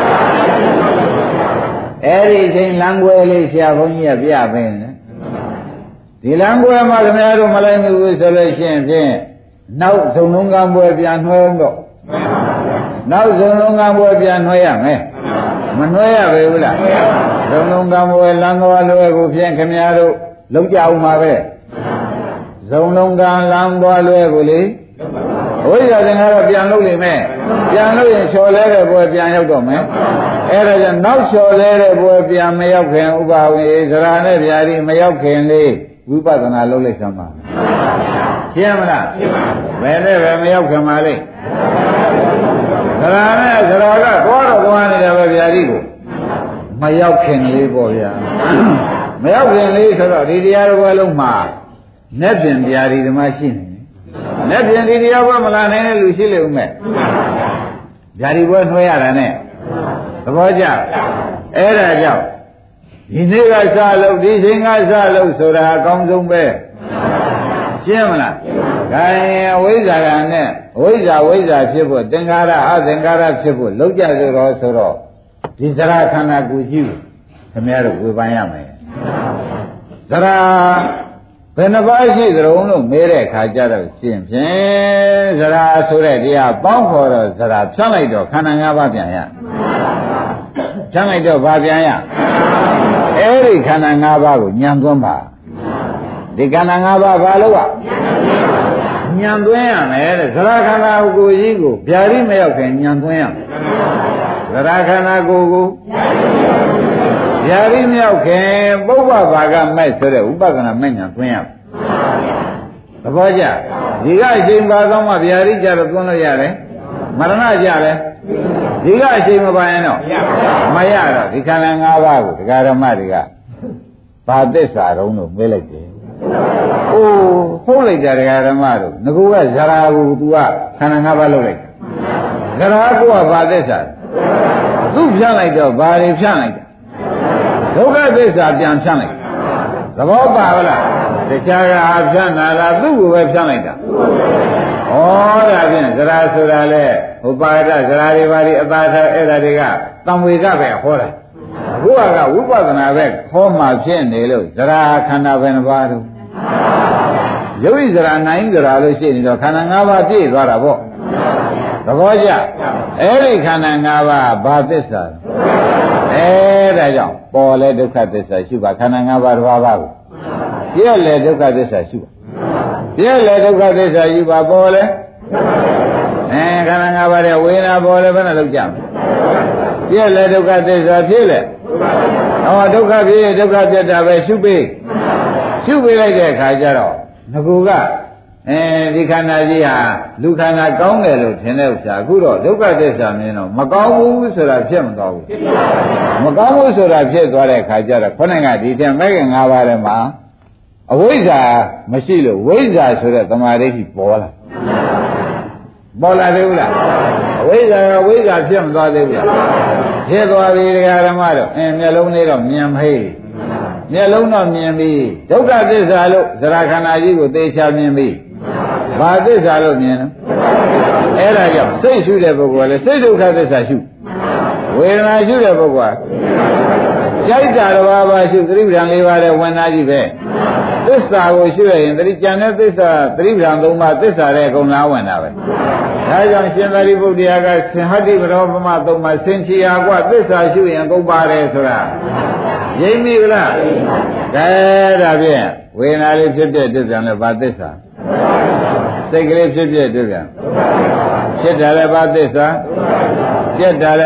အဲ့ဒီချိန်လမ်းကွယ်လေးဆရာဘုန်းကြီးကပြပေးတယ်ဒီလမ်းကွယ်မှာခင်ဗျားတို့မလိုက်ဘူးဆိုလို့ရှိရင်ဖြင့်နောက်ဇုံလုံးကံပွဲပြန်နှွှဲတော့နောက်ဇုံလုံးကံပွဲပြန်နှွှဲရမယ်မနှွှဲရပဲဘူးလားဇုံလုံးကံပွဲလမ်းသွားလွယ်ကိုဖြင့်ခင်ဗျားတို့လုံးကြအောင်ပါပဲဇုံလုံးကံလမ်းသွားလွယ်ကိုလေဝိဇ္ဇာသင်္ခါရပြန်လုပ်လိမ့်မယ်ပြန်လို့ရင်ချော်လဲတဲ့ပွဲပြန်ရောက်တော့မယ်အဲ့ဒါကြောင့်နောက်ချော်လဲတဲ့ပွဲပြန်မရောက်ခင်ဥပါဝေဇရာနဲ့ဗျာတိမရောက်ခင်လေးဝိပဿနာလုပ်လိုက်စမ်းပါရှင်းမလားဘယ်နဲ့ပဲမရောက်ခင်ပါလိမ့်ဇရာနဲ့ဇရာကသွားတော့သွားနေတယ်ပဲဗျာတိကိုမရောက်ခင်လေးပေါ့ဗျာမရောက်ခင်လေးဆိုတော့ဒီတရားတော်ဘလုံးမှာနဲ့ပြင်ဗျာတိဓမ္မရှိနေနဲ့ပြင်ဒီတရားဘမလာနိုင်တဲ့လူရှိလေဦးမဲ့ဗျာတိဘွဲနှွှဲရတာနဲ့သဘောကျအဲ့ဒါကြောင့်ဒီနေ့ကစလို့ဒီချိန်ကစလို့ဆိုတာအကောင်းဆုံးပဲရှင်းမလားဒါရင်ဝိဇ္ဇာကနဲ့ဝိဇ္ဇာဖြစ်ဖို့သင်္ခါရအသင်္ခါရဖြစ်ဖို့လောက်ကြဆိုတော့ဒီဇရာခန္ဓာကိုယ်ကြီးကိုခင်ဗျားတို့ဝေဖန်ရမယ်ဇရာဘယ်နှပါးရှိသရုံလို့မေးတဲ့အခါကျတော့ရှင်းဖြင့်ဇရာဆိုတဲ့တရားပေါင်းခေါ်တော့ဇရာဖြတ်လိုက်တော့ခန္ဓာ၅ပါးပြန်ရဖြတ်လိုက်တော့ဘာပြန်ရအဲ့ဒီခန္ဓာ၅ပါးကိုညံသွင်းပါဒီခန္ဓာ၅ပါးဘာလို့ညံသွင်းရမယ်တဲ့ဇရာခန္ဓာကိုယ်ကြီးကိုဗျာတိမရောက်ခင်ညံသွင်းရမယ်ဇရာခန္ဓာကိုယ်ကိုဗျာတိမရောက်ခင်ပုဗ္ဗဘာကမဲ့ဆိုတဲ့ဥပဒနာမဲ့ညံသွင်းရမယ်သဘောကျဒီကအချိန်ပါသောမှဗျာတိကြတော့သွင်းလို့ရတယ်မရဏကြတယ်ဒီကအချိန်မပါရင်တော့မရတော့ဒီခန္ဓာ၅ပါးကိုဒကာဓမ္မတွေကဘာသစ္စာတုံးလို့မေးလိုက်တယ်။အိုးဟုတ်လိုက်တာဒကာဓမ္မတို့ငကူကဇရာကို तू ကခန္ဓာ၅ပါးလုပ်လိုက်ဇရာကိုကဘာသစ္စာသူ့ဖြန့်လိုက်တော့ဘာတွေဖြန့်လိုက်ဒုက္ခသစ္စာပြန်ဖြန့်လိုက်သဘောပါလားတခြားကဖြန့်တာလားသူ့ကိုပဲဖြန့်လိုက်တာဩဒါဖြင့်ဇရာဆိုတာလေဥပါဒဇရာတွေဘာတွေအပါဒအဲ့ဒါတွေကသံဝေကပဲဟောတာအခုကဝိပဿနာပဲခေါ်မှဖြစ်နေလို့ဇရာခန္ဓာပဲနှပါးတို့ယုတ်ဣဇရာနိုင်ဇရာလို့ရှိနေတော့ခန္ဓာ၅ပါးပြည့်သွားတာပေါ့သဘောကျအဲ့ဒီခန္ဓာ၅ပါးဘာသစ္စာဒါကြောင့်ပေါ်လဲဒုက္ခသစ္စာရှိပါခန္ဓာ၅ပါးတစ်ပါးပါကိုပြည့်လဲဒုက္ခသစ္စာရှိပါပြည့်လေဒုက္ခသစ္စာယူပါပေါ်လေခန္ဓာ၅ပါးတဲ့ဝေဒနာပေါ်လေဘယ်နဲ့လောက်ကြမလဲပြည့်လေဒုက္ခသစ္စာဖြစ်လေဒုက္ခဖြစ်ဒုက္ခပြတ်တာပဲရှုပေးလိုက်တဲ့အခါကျတော့ငကူကဒီခန္ဓာကြီးဟာလူခန္ဓာကောင်းတယ်လို့ထင်တဲ့ဥစ္စာအခုတော့ဒုက္ခသစ္စာမြင်တော့မကောင်းဘူးဆိုတာဖြစ်မသွားဘူးမကောင်းဘူးဆိုတာဖြစ်သွားတဲ့အခါကျတော့ခေါင်းကဒီတည်းမဲ့ခင်၅ပါးထဲမှာအဝိဇ္ဇာမရှိလို့ဝိဇ္ဇာဆိုတဲ့သမာဓိရှိပေါ်လာသေးဘူးလားအဝိဇ္ဇာကဝိဇ္ဇာဖြစ်မသွားသေးဘူးလားဖြစ်သွားပြီဓမ္မတို့မျက်လုံးလေးတော့မြင်မေးမျက်လုံးတော့မြင်ပြီဒုက္ခသစ္စာလို့သရခန္ဓာကြီးကိုသေချာမြင်ပြီဘာသစ္စာလို့မြင်လဲအဲ့ဒါကြောင့်စိတ်ရှုတဲ့ပုဂ္ဂိုလ်ကလည်းစိတ်ဒုက္ခသစ္စာရှုဝေဒနာရှုတဲ့ပုဂ္ဂိုလ်ကကြိုက်တာတစ်ပါးပါရှုသတိပ္ပံ၄ပါးတဲ့ဝန်သားကြီးပဲသစ္စာကိုရှုရရင်သတိကြံတဲ့သစ္စာသတိပ္ပံ၃ပါးသစ္စာတဲ့အကုန်လားဝင်တာပဲဒါကြောင့်ရှင်သာရိပုတ္တရာကသင်္ဟတိပရောပမ၃ပါးသင်္ချီယာကသစ္စာရှုရင်ကုန်ပါတယ်ဆိုတာရိပ်မိဗလားကဲဒါဖြင့်ဝေဒနာလေးဖြစ်တဲ့တွေ့ပြန်လဲဘာသစ္စာစိတ်ကလေးဖြစ်တွေ့ပြန်ဖြစ်တယ်လဲဘာသစ္စာပြက်တယ်လဲ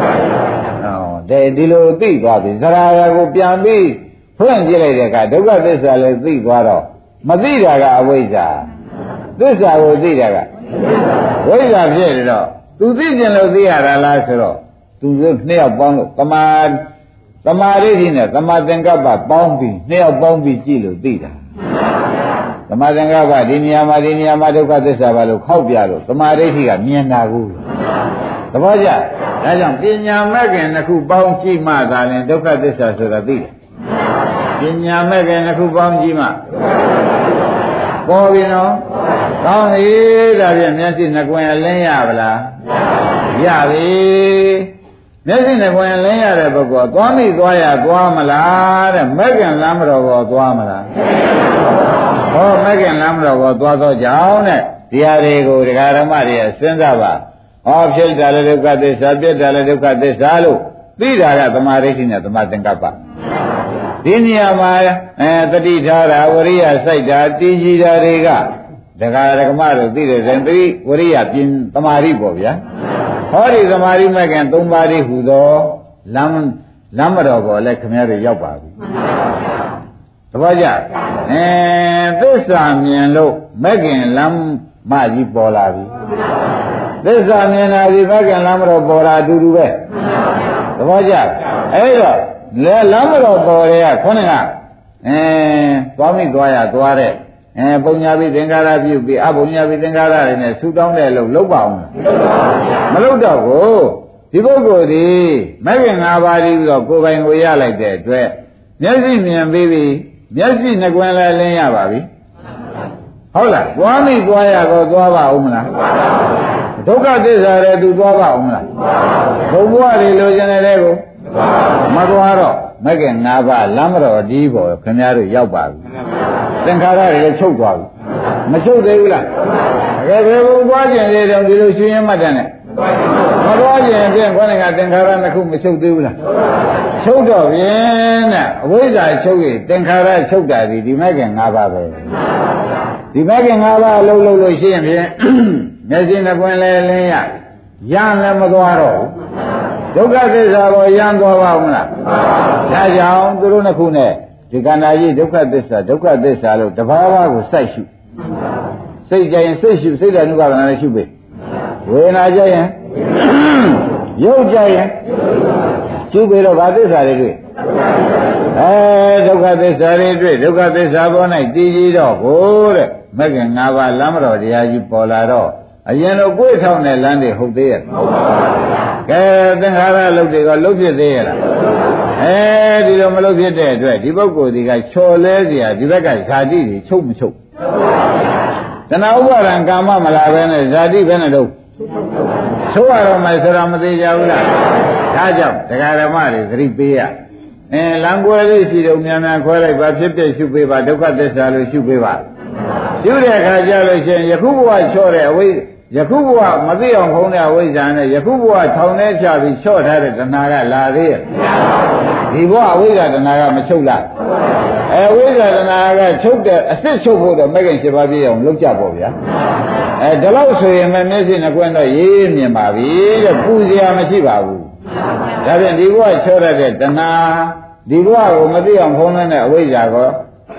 ဒီလိုသိသွားပြီဇရာယာကိုပြန်ပြီးဖွင့်ကြည့်လိုက်တဲ့အခါဒုက္ခသစ္စာလည်းသိသွားတော့မသိတာကအဝိဇ္ဇာသစ္စာကိုသိတာကဝိဇ္ဇာဖြစ်နေတော့သူသိကျင်လို့သိရတာလားဆိုတော့သူတို့နှစ်ယောက်ပေါင်းလို့သမာဓိဋ္ဌိနဲ့သမာသင်္ကပ္ပပေါင်းပြီးနှစ်ယောက်ပေါင်းပြီးကြည့်လို့သိတာသမာသင်္ကပ္ပဒီနေရာမှာဒုက္ခသစ္စာပါလို့ခောက်ပြလို့သမာဓိဋ္ဌိကမြင်တာကိုသဘောကျဒါကြောင့်ပညာမဲ့ခင်တစ်ခုပေါင်းကြည့်မှသာလျှင်ဒုက္ခသစ္စာဆိုတာသိတယ်ပညာမဲ့ခင်တစ်ခုပေါင်းကြည့်မှပေါ်ပြီနော်ကောင်းပြီဒါဖြင့်မျက်စိနှကွင်အလင်းရပါလားရပြီမျက်စိနှကွင်အလင်းရတဲ့ပုဂ္ဂိုလ်သွားမိသွားရသွားမလားတဲ့မဲ့ခင်လမ်းမတော်ဘောသွားမလားဟောမဲ့ခင်လမ်းမတော်ဘောသွားတော့ကြောင်းတဲ့တရားတွေကိုဒကာဓမ္မတွေစဉ်းစားပါဟောဖြစ်တာလည်းဒုက္ခသစ္စာပြစ်တာလည်းဒုက္ခသစ္စာလို့သိတာကသမာဓိရှိနဲ့သမာသင်္ကပ္ပဒီနေရာမှာတတိထားတာဝရိယစိုက်တာတည်ကြည်တာတွေကဒကာဓမ္မတို့သိတဲ့စဉ်သတိဝရိယပြင်သမာဓိပေါ့ဗျာဟောဒီသမာဓိမဲ့ခင်၃ပါးလေးဟူသောလမ်းမတော်ပေါ်လဲခင်ဗျားတို့ရောက်ပါပြီသဘောကျသစ္စာမြင်လို့မဲ့ခင်လမ်းမကြီးပေါ်လာပြီသစ္စာမြင်တာဒီမဲ့ခင်လမ်းမတော်ပေါ်လာအတူတူပဲသဘောကျအဲ့တော့လမ်းမတော်ပေါ်တဲ့ကခေါင်းကသွားမိသွားရသွားတဲ့ပုံညာပိသင်္ခါရပြုပြီးအပုံညာပိသင်္ခါရတွေနဲ့ဆူတောင်းတဲ့လို့လုပ်ပါအောင်မလုပ်တော့ဘူးဒီပုဂ္ဂိုလ်ဒီမဲ့ခင်၅ပါးပြီးတော့ကိုယ်ပိုင်ကိုရလိုက်တဲ့အတွက်မျက်စိမြင်ပြီးပြီမျက်စိနှကွင်လည်းလင်းရပါပြီဟုတ်လားသွားမိသွားရတော့သွားပါဦးမလားဒုက္ခသစ္စာတွေသူသွားပါဦးမလားဘုံဘဝတွေလိုချင်တဲ့ကိုမသွားတော့မဲ့ခင်၅ပါးလမ်းမတော်ဒီပေါ်ခင်ဗျားတို့ရောက်ပါပြီသင်္ခါရတွေလည်းချုပ်သွားပြီမချုပ်သေးဘူးလားတကယ်ပဲဘုံသွားခြင်းတွေတော့ဒီလိုရှင်းရမှတ်တယ်နဲ့မသွားခြင်းဖြင့်ခေါင်းကသင်္ခါရနှစ်ခုမချုပ်သေးဘူးလားချုပ်တော့ဖြင့်တဲ့အဝိဇ္ဇာချုပ်ရင်သင်္ခါရချုပ်တာဒီမဲ့ခင်၅ပါးပဲဒီမဲ့ခင်၅ပါးအလုံးလုံးလို့ရှင်းဖြင့်မျက်စိနှကွင်လည်းလင်းရလည်းမသွားတော့ဘူးဒုက္ခသစ္စာကိုရမ်းသွားပါဦးမလားဒါကြောင့်သူတို့နှစ်ခုနဲ့ဒီကန္နာကြီးဒုက္ခသစ္စာလို့တဘာဝကိုစိုက်ရှုစိတ်ကြရင်စိတ်ရှုစိတ်ဓာတ်ဥပါဒနာနဲ့ရှုပေဝေဒနာကြရင်ရုပ်ကြရင်ရှုပေတော့ဘာသစ္စာတွေတွေ့ဒုက္ခသစ္စာတွေတွေ့ဒုက္ခသစ္စာပေါ်၌တည်ကြည်တော့ဟိုတဲ့မဂ္ဂင်၅ပါးလမ်းမတော်တရားကြီးပေါ်လာတော့အရင်လိုကိုယ်ထောင်တဲ့လမ်းတွေဟုတ်သေးရဲ့ဟုတ်ပါဘူးကဲသင်္ခါရလုတ်တွေကလုတ်ဖြစ်သေးရဲ့လားဒီလိုမလုတ်ဖြစ်တဲ့အတွက်ဒီပုဂ္ဂိုလ်ဒီကချော်လဲเสียဒီဘက်ကဇာတိတွေချုပ်မချုပ်တဏှာဥပါဒံကာမမလာပဲနဲ့ဇာတိပဲနဲ့တော့ချုပ်ရတော့မှဆိုတာမသေးကြဘူးလားဒါကြောင့်တရားဓမ္မတွေသတိပေးရလမ်းကွဲလေးရှိတော့များများခွဲလိုက်ပါဖြစ်ဖြစ်ရှုပေးပါဒုက္ခသစ္စာလို့ရှုပေးပါရှုတဲ့အခါကျလို့ရှိရင်ယခုဘဝချော့တဲ့အဝိယခုဘဝမသိအောင်ဖုံးတဲ့အဝိဇ္ဇာနဲ့ယခုဘဝထောင်ထဲချပြီးချော့ထားတဲ့တဏှာကလာသေးရဲ့ဒီဘဝအဝိဇ္ဇာတဏှာကမချုပ်လားဝိဇ္ဇာတဏှာကချုပ်တဲ့အစစ်ချုပ်ဖို့တော့မဂ္ဂင်7ပါးပြည့်အောင်လုပ်ကြပေါ့ဗျာဒီလောက်ဆိုရင်မျက်စိနှကွင်းတော့ရေးမြင်ပါပြီတဲ့ပူစရာမရှိပါဘူးဒါဖြင့်ဒီဘဝချော့တဲ့တဏှာဒီဘဝကိုမသိအောင်ဖုံးတဲ့အဝိဇ္ဇာကို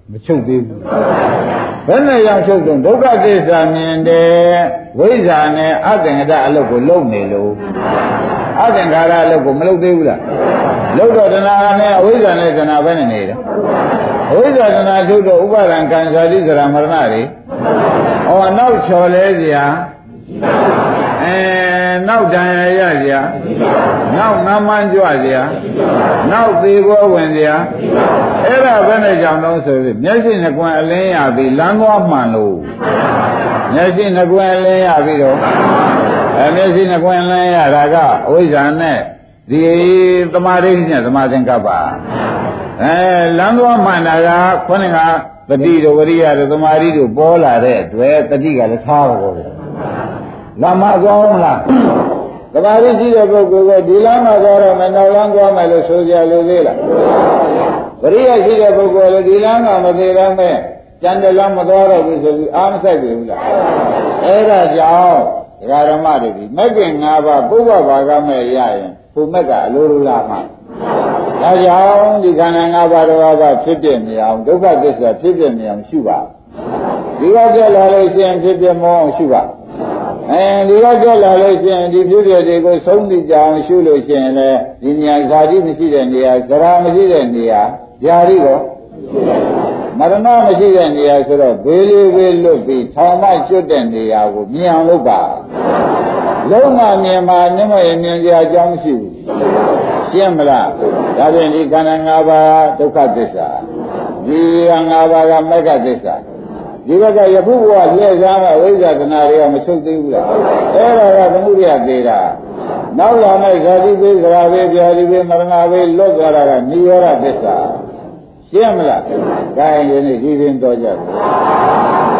မချုပ်သေးဘူးဘယ်နဲ့ကြောင့်ချုပ်တော့ဒုက္ခသစ္စာမြင်တယ်ဝိဇ္ဇာနဲ့အသင်္ခါရအလုပ်ကိုလုပ်နေလို့အသင်္ခါရအလုပ်ကိုမလုပ်သေးဘူးလားလုပ်တော့တဏှာနဲ့အဝိဇ္ဇာနဲ့တဏှာပဲနေတယ်အဝိဇ္ဇာတဏှာချုပ်တော့ဥပါဒံကံဇာတိဇရာမရဏတွေနောက်ချော်လဲเสียနောက်တန်ရရเสียနောက်ငမ်းမန်းကြွเสียနောက်သေးဘောဝင်เสียအဲ့ဒါဘယ်နဲ့ကြောင့်တော့ဆိုပြီးမျက်စိနှကွယ်အလင်းရပြီးလမ်းသွားမှန်လို့မျက်စိနှကွယ်အလင်းရပြီးတော့မျက်စိနှကွယ်အလင်းရတာကအဝိဇ္ဇာနဲ့ဒီသမာဓိနဲ့သမာသင်္ကပ္ပလမ်းသွားမှန်တာကခေါင်းကတတိတို့ဝရိယတို့သမာဓိတို့ပေါ်လာတဲ့အတွက်တတိကလည်းထားပါတော့လာမသွားမလားသမာဓိရှိတဲ့ပုဂ္ဂိုလ်ကဒီလမ်းမှာသွားတော့မနောက်လမ်းသွားမယ်လို့ဆိုကြလို့သေးလားဝရိယရှိတဲ့ပုဂ္ဂိုလ်လည်းဒီလမ်းကမသေးတော့မဲ့ကျန်တဲ့လမ်းမသွားတော့ဘူးဆိုပြီးအားမဆိုင်ပြီဘူးလားအဲ့ဒါကြောင့်ဒကာဓမ္မတွေဒီမဂ္ဂင်၅ပါးပုဗ္ဗဘာကမဲ့ရရင်ဘုမက်ကအလိုလိုလာမှာဒါကြောင့်ဒီခန္ဓာ၅ပါးတော်ကဖြစ်ပြနေအောင်ဒုက္ခသစ္စာဖြစ်ပြနေအောင်ရှုပါဒီကကြက်လာလို့ရှိရင်ဖြစ်ပြမောအောင်ရှုပါဒီကကြက်လာလို့ရှိရင်ဒီဖြစ်ပြတွေကိုဆုံးသိကြအောင်ရှုလို့ရှိရင်လည်းဒီနေရာဇာတိမရှိတဲ့နေရာဇရာမရှိတဲ့နေရာဇာတိတော့မရဏမရှိတဲ့နေရာဆိုတော့ဘေးလေးဘေးလွတ်ပြီးထောင်မကျွတ်တဲ့နေရာကိုမြင်အောင်လုပ်ပါလုံးမမြင်မှာမျက်မှောက်မြင်ကြအကြောင်းမရှိဘူးရှင်းမလားဒါဖြင့်ဒီခန္ဓာ၅ပါးဒုက္ခသစ္စာဒီ၅ပါးကမဂ္ဂသစ္စာဒီဘက်ကယခုဘဝလှည့်စားမဲ့ဝိဇ္ဇာတဏှာတွေကမချုပ်သေးဘူးလားအဲ့ဒါကသမုဒိယသေးတာနောက်လာမဲ့ဇာတိဘေးဇရာဘေးဗျာတိဘေးမရဏဘေးလွတ်သွားတာကနိရောဓသစ္စာရှင်းမလားဒါရင်ဒီနေ့ဒီပင်တော်ကြတယ်